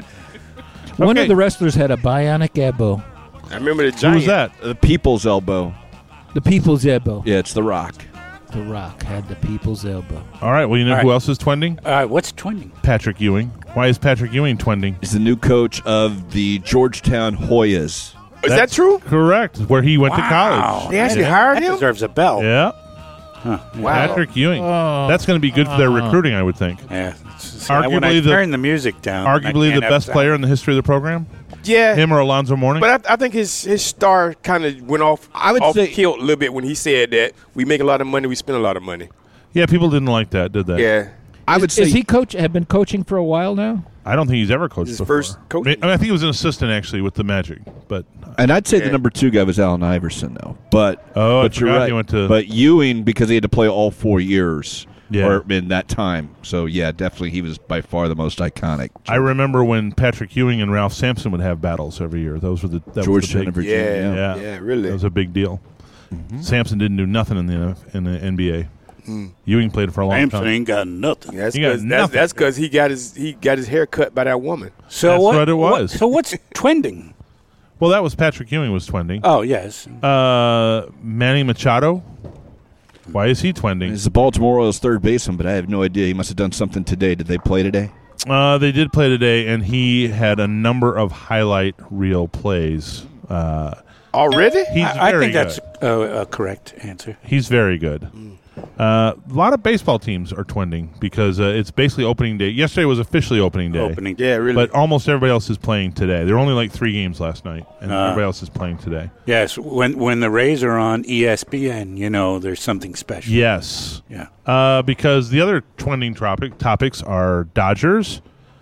One Okay. of the wrestlers had a bionic elbow. I remember the Who Giant. was that? The People's Elbow. The People's elbow. Yeah, it's The Rock. The Rock had the People's elbow. All right. Well, you know All who right. else is twending? What's twinning? Patrick Ewing. Why is Patrick Ewing twending? He's the new coach of the Georgetown Hoyas. Is that true? Correct. Where he went to college. They actually hired That him? deserves a bell. Yeah. Huh. Wow. Patrick Ewing. That's going to be good for their recruiting, I would think. Yeah. When I Arguably turn the music down. I Arguably can't the have best sound. player in the history of the program. Yeah. Him or Alonzo Mourning. But I think his star kind of went off say- kilt a little bit when he said that we make a lot of money, we spend a lot of money. Yeah, people didn't like that, did they? Yeah. I would say Is he have been coaching for a while now? I don't think he's ever coached His before. first coaching. I think he was an assistant actually with the Magic, but And I'd say Yeah. the number 2 guy was Allen Iverson, though. But Oh, I but you're forgot right. he went to- But Ewing, because he had to play all 4 years, Yeah. or in that time. So yeah, definitely he was by far the most iconic. I remember when Patrick Ewing and Ralph Sampson would have battles every year. Those were that was the Georgetown big, and Virginia. Yeah. yeah, really. That was a big deal. Sampson didn't do nothing in the NBA. Ewing played for a long Samson time. ain't got nothing. That's He got because nothing. that's because he got his hair cut by that woman. So That's what it was. So what's twending? Well, that was Patrick Ewing was twending. Oh, yes. Manny Machado. Why is he twending? He's the Baltimore Orioles third baseman, but I have no idea. He must have done something today. Did they play today? They did play today, and he had a number of highlight reel plays. Already? He's I very think that's good. a correct answer. He's very good. A lot of baseball teams are twending because it's basically opening day. Yesterday was officially opening day. Opening. Yeah, really. But almost everybody else is playing today. There were only like 3 games last night, and everybody else is playing today. Yes, when the Rays are on ESPN, you know there's something special. Yes. Yeah. Because the other twending topics are Dodgers,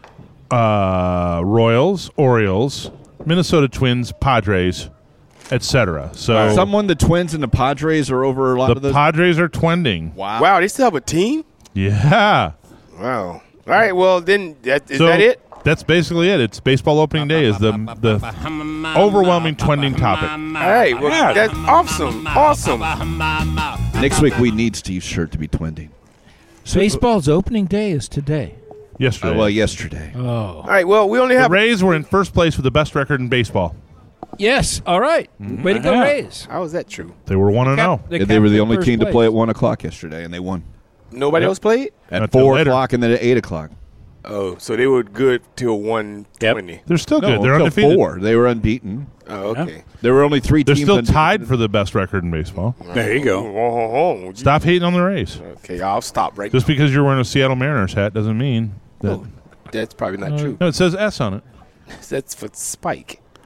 Royals, Orioles, Minnesota Twins, Padres, etc. So Someone, the Twins and the Padres are over a lot of the those. Padres are twending. wow, they still have a team? Yeah. Wow. All right, well, then, is So that it? That's basically it. It's baseball opening day is the overwhelming twending topic. All right, well, that's awesome. Awesome. Next week, we need Steve's shirt to be twending. Baseball's opening day is today. Yesterday. Well, yesterday. All right, well, we only the have Rays were in first place with the best record in baseball. Yes. All right. Way to go, Yeah. Rays. How is that true? They were 1-0. Yeah, they were the only team to play at 1 o'clock yesterday, and they won. Nobody else played? At Not till 4 later. o'clock and then at 8 o'clock. Oh, so they were good till 1:20. They're still good. No, They're until undefeated. 4. They were unbeaten. Oh, okay. There were only 3 They're teams. still undefeated. tied for the best record in baseball. There you go. Oh, Stop hating on the Rays. okay, I'll stop right Just because you're wearing a Seattle Mariners hat doesn't mean that. now. That's probably not true. No, it says S on it. That's for Spike.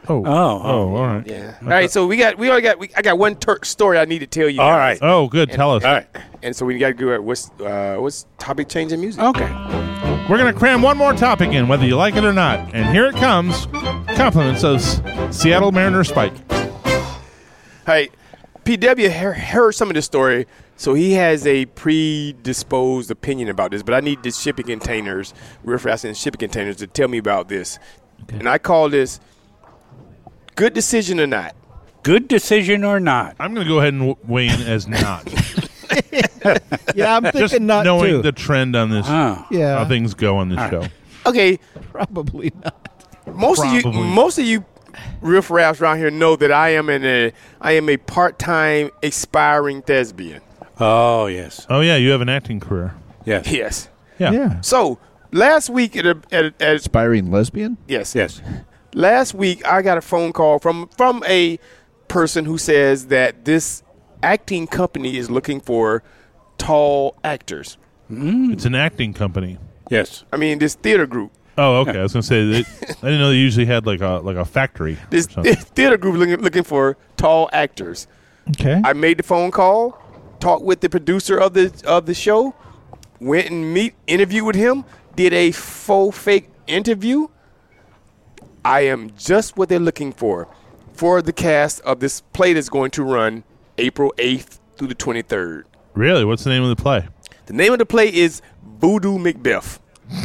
Oh, all right. Yeah. All right. So I got one story I need to tell you. All guys. right. Oh, good. Tell us. All right. And so we got to go at what's topic change in music. Okay. We're going to cram one more topic in, whether you like it or not. And here it comes. Compliments of Seattle Mariner Spike. Hey, PW heard some of this story, so he has a predisposed opinion about this. But I need the shipping containers, riffraff and shipping containers, to tell me about this. Okay. And I call this good decision or not. Good decision or not? I'm going to go ahead and weigh in as not. Yeah, I'm thinking Just not knowing too. the trend on this, Yeah. how things go on this show. Okay, Probably not. most of you riffraffs around here know that I am a part-time aspiring thespian. Oh, yes. Oh, yeah, you have an acting career. Yes. Yes. Yeah. So last week at Aspiring lesbian? yes. Yes. Last week, I got a phone call from a person who says that this acting company is looking for tall actors. It's an acting company. Yes. I mean, this theater group. Oh, okay. I was going to say, I didn't know they usually had like a factory. This or something. theater group looking for tall actors. Okay. I made the phone call, talked with the producer of the show, went and interviewed with him, did a faux fake interview. I am just what they're looking for the cast of this play that's going to run April 8th through the 23rd. Really? What's the name of the play? The name of the play is Voodoo Macbeth.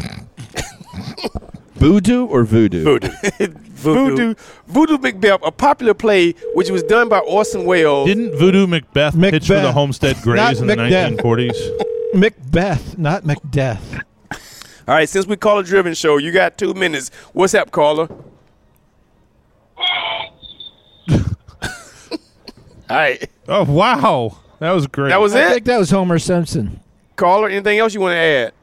Voodoo or voodoo? Voodoo Macbeth, a popular play which was done by Orson Welles. Didn't Voodoo Macbeth pitch for the Macbeth. Homestead Not Grays in the Macbeth. 1940s? Macbeth, not Macdeath. All right, since we call a driven show, you got 2 minutes. What's up, caller? All right. Oh, wow. That was great. That was I it? think that was Homer Simpson. Caller, anything else you want to add?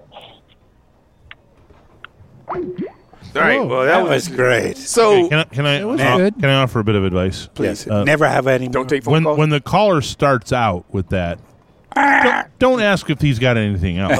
All right, well, that That was was great. so. Can I was good. can I offer a bit of advice? Please. Never have any. Don't take phone calls. When the caller starts out with that, don't ask if he's got anything else.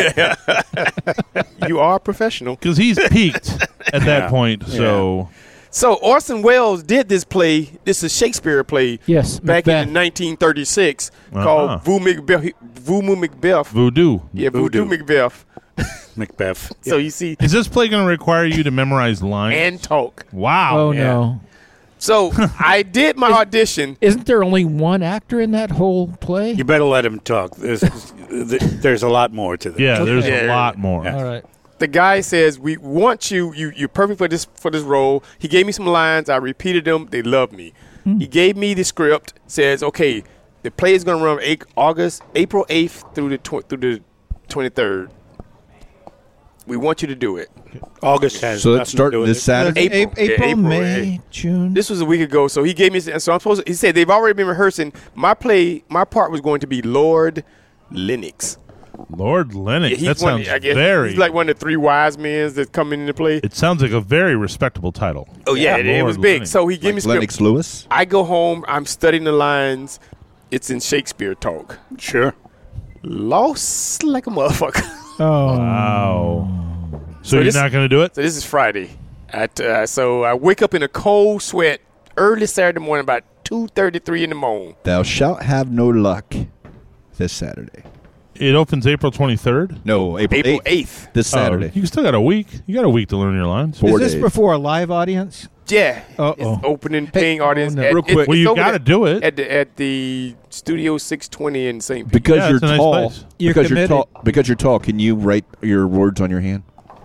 You are a professional. Because he's peaked at that point. So So Orson Welles did this play. This is a Shakespeare play. Yes, back Macbeth. in 1936 called Voodoo Macbeth. voodoo. Yeah, Voodoo Macbeth. Macbeth. So you see, Is this play going to require you to memorize lines? and talk. Wow. Oh, no. So I did my audition. Isn't there only one actor in that whole play? You better let him talk. There's a lot more to this. Yeah, there's Yeah. a lot more. All right. The guy says, "We want you. You're perfect for this role." He gave me some lines. I repeated them. They loved me. He gave me the script. Says, "Okay, the play is going to run April 8th through the 23rd. We want you to do it." August has So nothing let's to start do with this it. Saturday. April, April, April, May, June. This was a week ago. So he gave me. So I'm supposed. He said they've already been rehearsing. My part was going to be Lord Lennox. Lord Lennox. He's That one- sounds I guess very. He's like one of the three wise men that come into play. It sounds like a very respectable title. Oh yeah, it Lord was big. Lennox. So he gave me script. Lennox Lewis. I go home. I'm studying the lines. It's in Shakespeare talk. Sure. Lost like a motherfucker. Oh. Wow. So So you're this- not going to do it? So this is Friday. So I wake up in a cold sweat early Saturday morning, about 2:33 in the morning. Thou shalt have no luck this Saturday. It opens April 23rd. No, April April 8th. 8th. This Saturday. You still got a week. You got a week to learn your lines. 4 Is this days. before a live audience? Yeah. Uh-oh. It's opening paying audience. no. Real quick. Well, you over got to there do it. at the Studio 620 in St. Pete. Because Yeah, you're it's a nice tall. place. You're because you're committed. tall. Because you're tall. Can you write your words on your hand?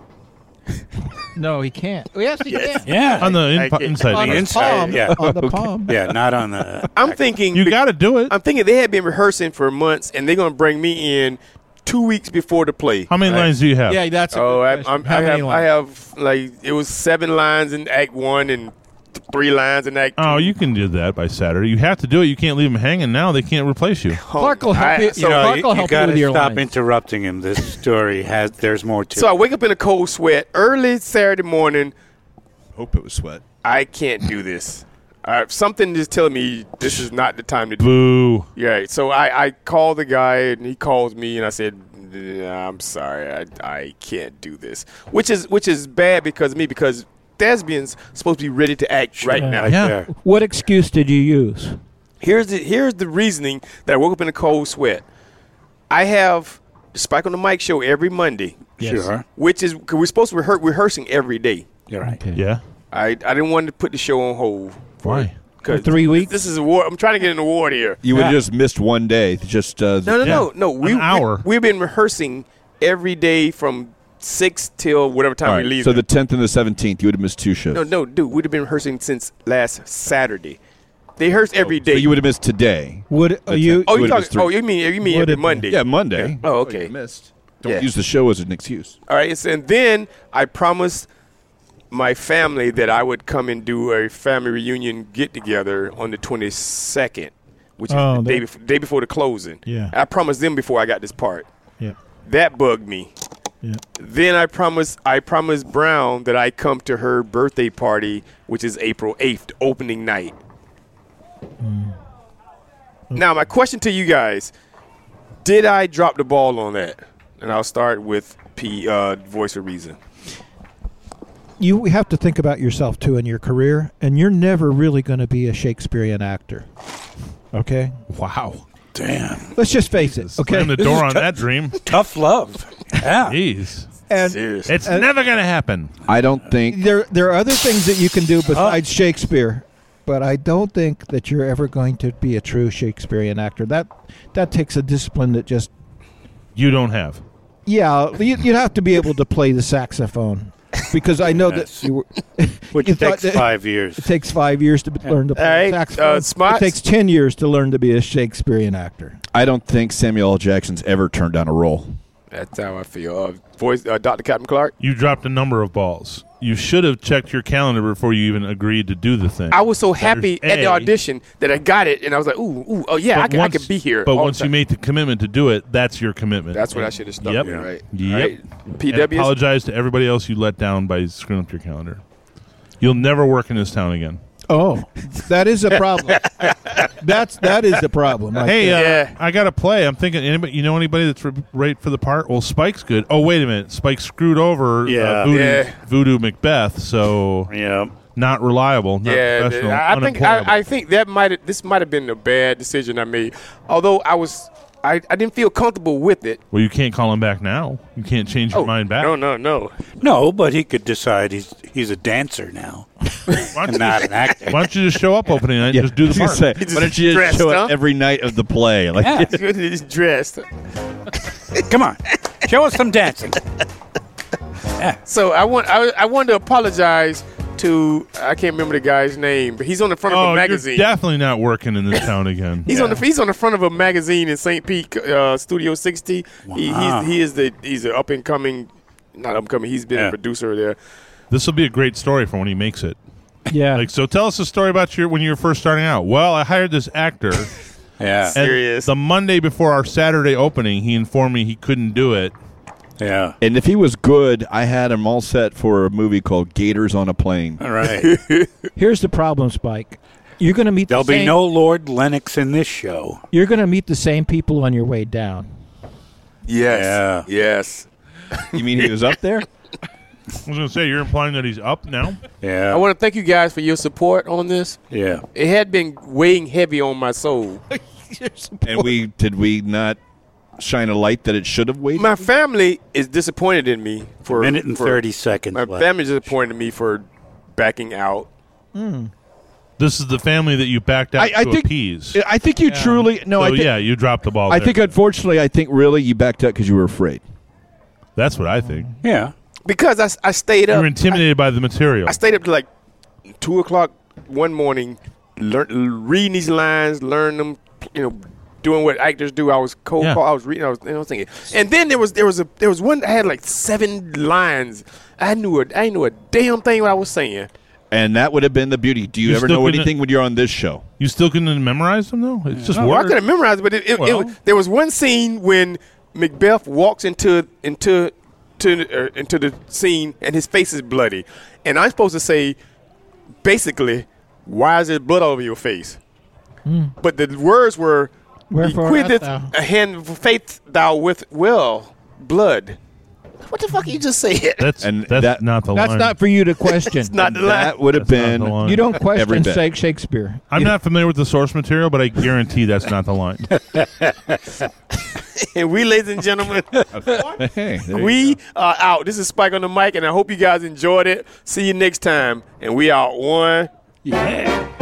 No, he can't. Oh, yes, he can. Yeah. On the I get- inside. On The the inside, palm. yeah. On the palm. Yeah, not on the. I'm thinking You got to do it. I'm thinking they had been rehearsing for months, and they're going to bring me in 2 weeks before the play. How many lines do you have? Yeah, that's a Oh, good I question. How many lines? have like it was 7 lines in Act 1 and 3 lines in Act 2. Oh, you can do that by Saturday. You have to do it. You can't leave them hanging now. They can't replace you. Clark will help you. So Clark will you help got with to your stop lines. interrupting him. This story has. There's more to. So I wake up in a cold sweat early Saturday morning. Hope it was sweat. I can't do this. Something is telling me this is not the time to do it. Boo. Yeah, so I called the guy, and he calls me, and I said, "I'm sorry, I can't do this," which is bad because of me, because thespians supposed to be ready to act right now. Right Yeah. there. What excuse did you use? Here's the reasoning that I woke up in a cold sweat. I have Spike on the Mic show every Monday, Sure. which is because we're supposed to rehearsing every day. You're right. Okay. Yeah. I didn't want to put the show on hold. Why? For 3 weeks? This is a war. I'm trying to get an award here. You would have just missed one day. Just No. An hour. We've been rehearsing every day from 6 till whatever time All we right, leave. so the 10th and the 17th, you would have missed 2 shows. no, dude, we'd have been rehearsing since last Saturday. They rehearse every day. So you would have missed today. Would you? Oh, would have missed 3. you mean Would every it- Monday? Yeah, Monday. Oh, okay. You missed. Don't Yeah. use the show as an excuse. All right, and then I promised my family that I would come and do a family reunion get-together on the 22nd, which is Oh, the day before the closing. Yeah. I promised them before I got this part. Yeah. That bugged me. Yeah. Then I promised Brown that I come to her birthday party, which is April 8th, opening night. Now, my question to you guys, did I drop the ball on that? And I'll start with Voice of Reason. You have to think about yourself too in your career, and you're never really going to be a Shakespearean actor. Okay, Wow. Damn. let's just face it. Okay, Slam the door on that dream. Tough love. Yeah. Jeez. and Seriously. It's never going to happen. I don't think. there are other things that you can do besides Shakespeare, but I don't think that you're ever going to be a true Shakespearean actor. That takes a discipline that just You don't have. you'd have to be able to play the saxophone. Because I know Yes. that you were, Which you thought takes that- 5 years. It takes 5 years to learn to play All right, saxophone. Smots? It takes 10 years to learn to be a Shakespearean actor. I don't think Samuel L. Jackson's ever turned down a role. That's how I feel. Dr. Captain Clark? You dropped a number of balls. You should have checked your calendar before you even agreed to do the thing. I was so happy There's at the A. audition that I got it, and I was like, ooh, oh, yeah, I could be here. But all the once you time. made the commitment to do it, that's your commitment. That's what I should have stuck Yep. with, right? Yep. All right. And PWs? apologize to everybody else you let down by screwing up your calendar. You'll never work in this town again. Oh, that is a problem. that is the problem. Right Hey, there. Yeah. I got to play. I'm thinking, anybody that's right for the part? Well, Spike's good. Oh, wait a minute. Spike screwed over Yeah. Voodoo Macbeth, so Yeah. not reliable, not Yeah, professional, I think this might have been a bad decision I made. Although I didn't feel comfortable with it. Well, you can't call him back now. You can't change your mind back. No. No, but he could decide he's a dancer now Why don't and you not just- an actor. Why don't you just show up opening night and just do the I was part? gonna say, why don't you just dressed, show huh? up every night of the play? Like, Yeah. He's dressed. Come on. Show us some dancing. So I want to apologize to, I can't remember the guy's name, but he's on the front of Oh, a magazine. you're definitely not working in this town again. He's on the front of a magazine in St. Pete, Studio 60. Wow. He's the up and coming, not up and coming. He's been a producer there. This will be a great story for when he makes it. yeah. Like, so tell us a story about when you were first starting out. Well, I hired this actor. Yeah. And Serious. the Monday before our Saturday opening, he informed me he couldn't do it. Yeah. and if he was good, I had him all set for a movie called Gators on a Plane. All right. Here's the problem, Spike. You're going to meet There'll the same, be no Lord Lennox in this show. You're going to meet the same people on your way down. Yes. Yeah. Yes. You mean he was up there? I was going to say, you're implying that he's up now? Yeah. I want to thank you guys for your support on this. Yeah. It had been weighing heavy on my soul. And did we not shine a light that it should have waited? My family is disappointed in me for Minute and for- 30 seconds My left. family is disappointed in me for backing out. This is the family that you backed out I to think appease. I think you truly no. So, I think yeah, you dropped the ball I there. think unfortunately, I think really you backed up because you were afraid. That's what I think. Yeah. Because I stayed You up. were intimidated by the material. I stayed up to like 2 o'clock one morning, reading these lines, learning them, doing what actors do. I was cold Yeah. call. I was reading. I was thinking. And then there was one that had like 7 lines. I knew a damn thing what I was saying. And that would have been the beauty. Do you You ever still know couldn't- anything when you're on this show? You still couldn't memorize them, though? It's just Well, I words. could have memorized it, but Well. there was one scene when Macbeth walks into the scene and his face is bloody, and I'm supposed to say, basically, why is there blood all over your face? But the words were, Wherefore "Bequeatheth art thou?" a hand of faith thou with blood." What the fuck you just said? That's not the line. That's not for you to question. It's not the line. That would have That's not the been. line. You don't Every question bit. Shakespeare. I'm not familiar with the source material, but I guarantee that's not the line. And we, ladies and gentlemen, Hey, there you we are out. This is Spike on the mic, and I hope you guys enjoyed it. See you next time. And we are one. Yeah.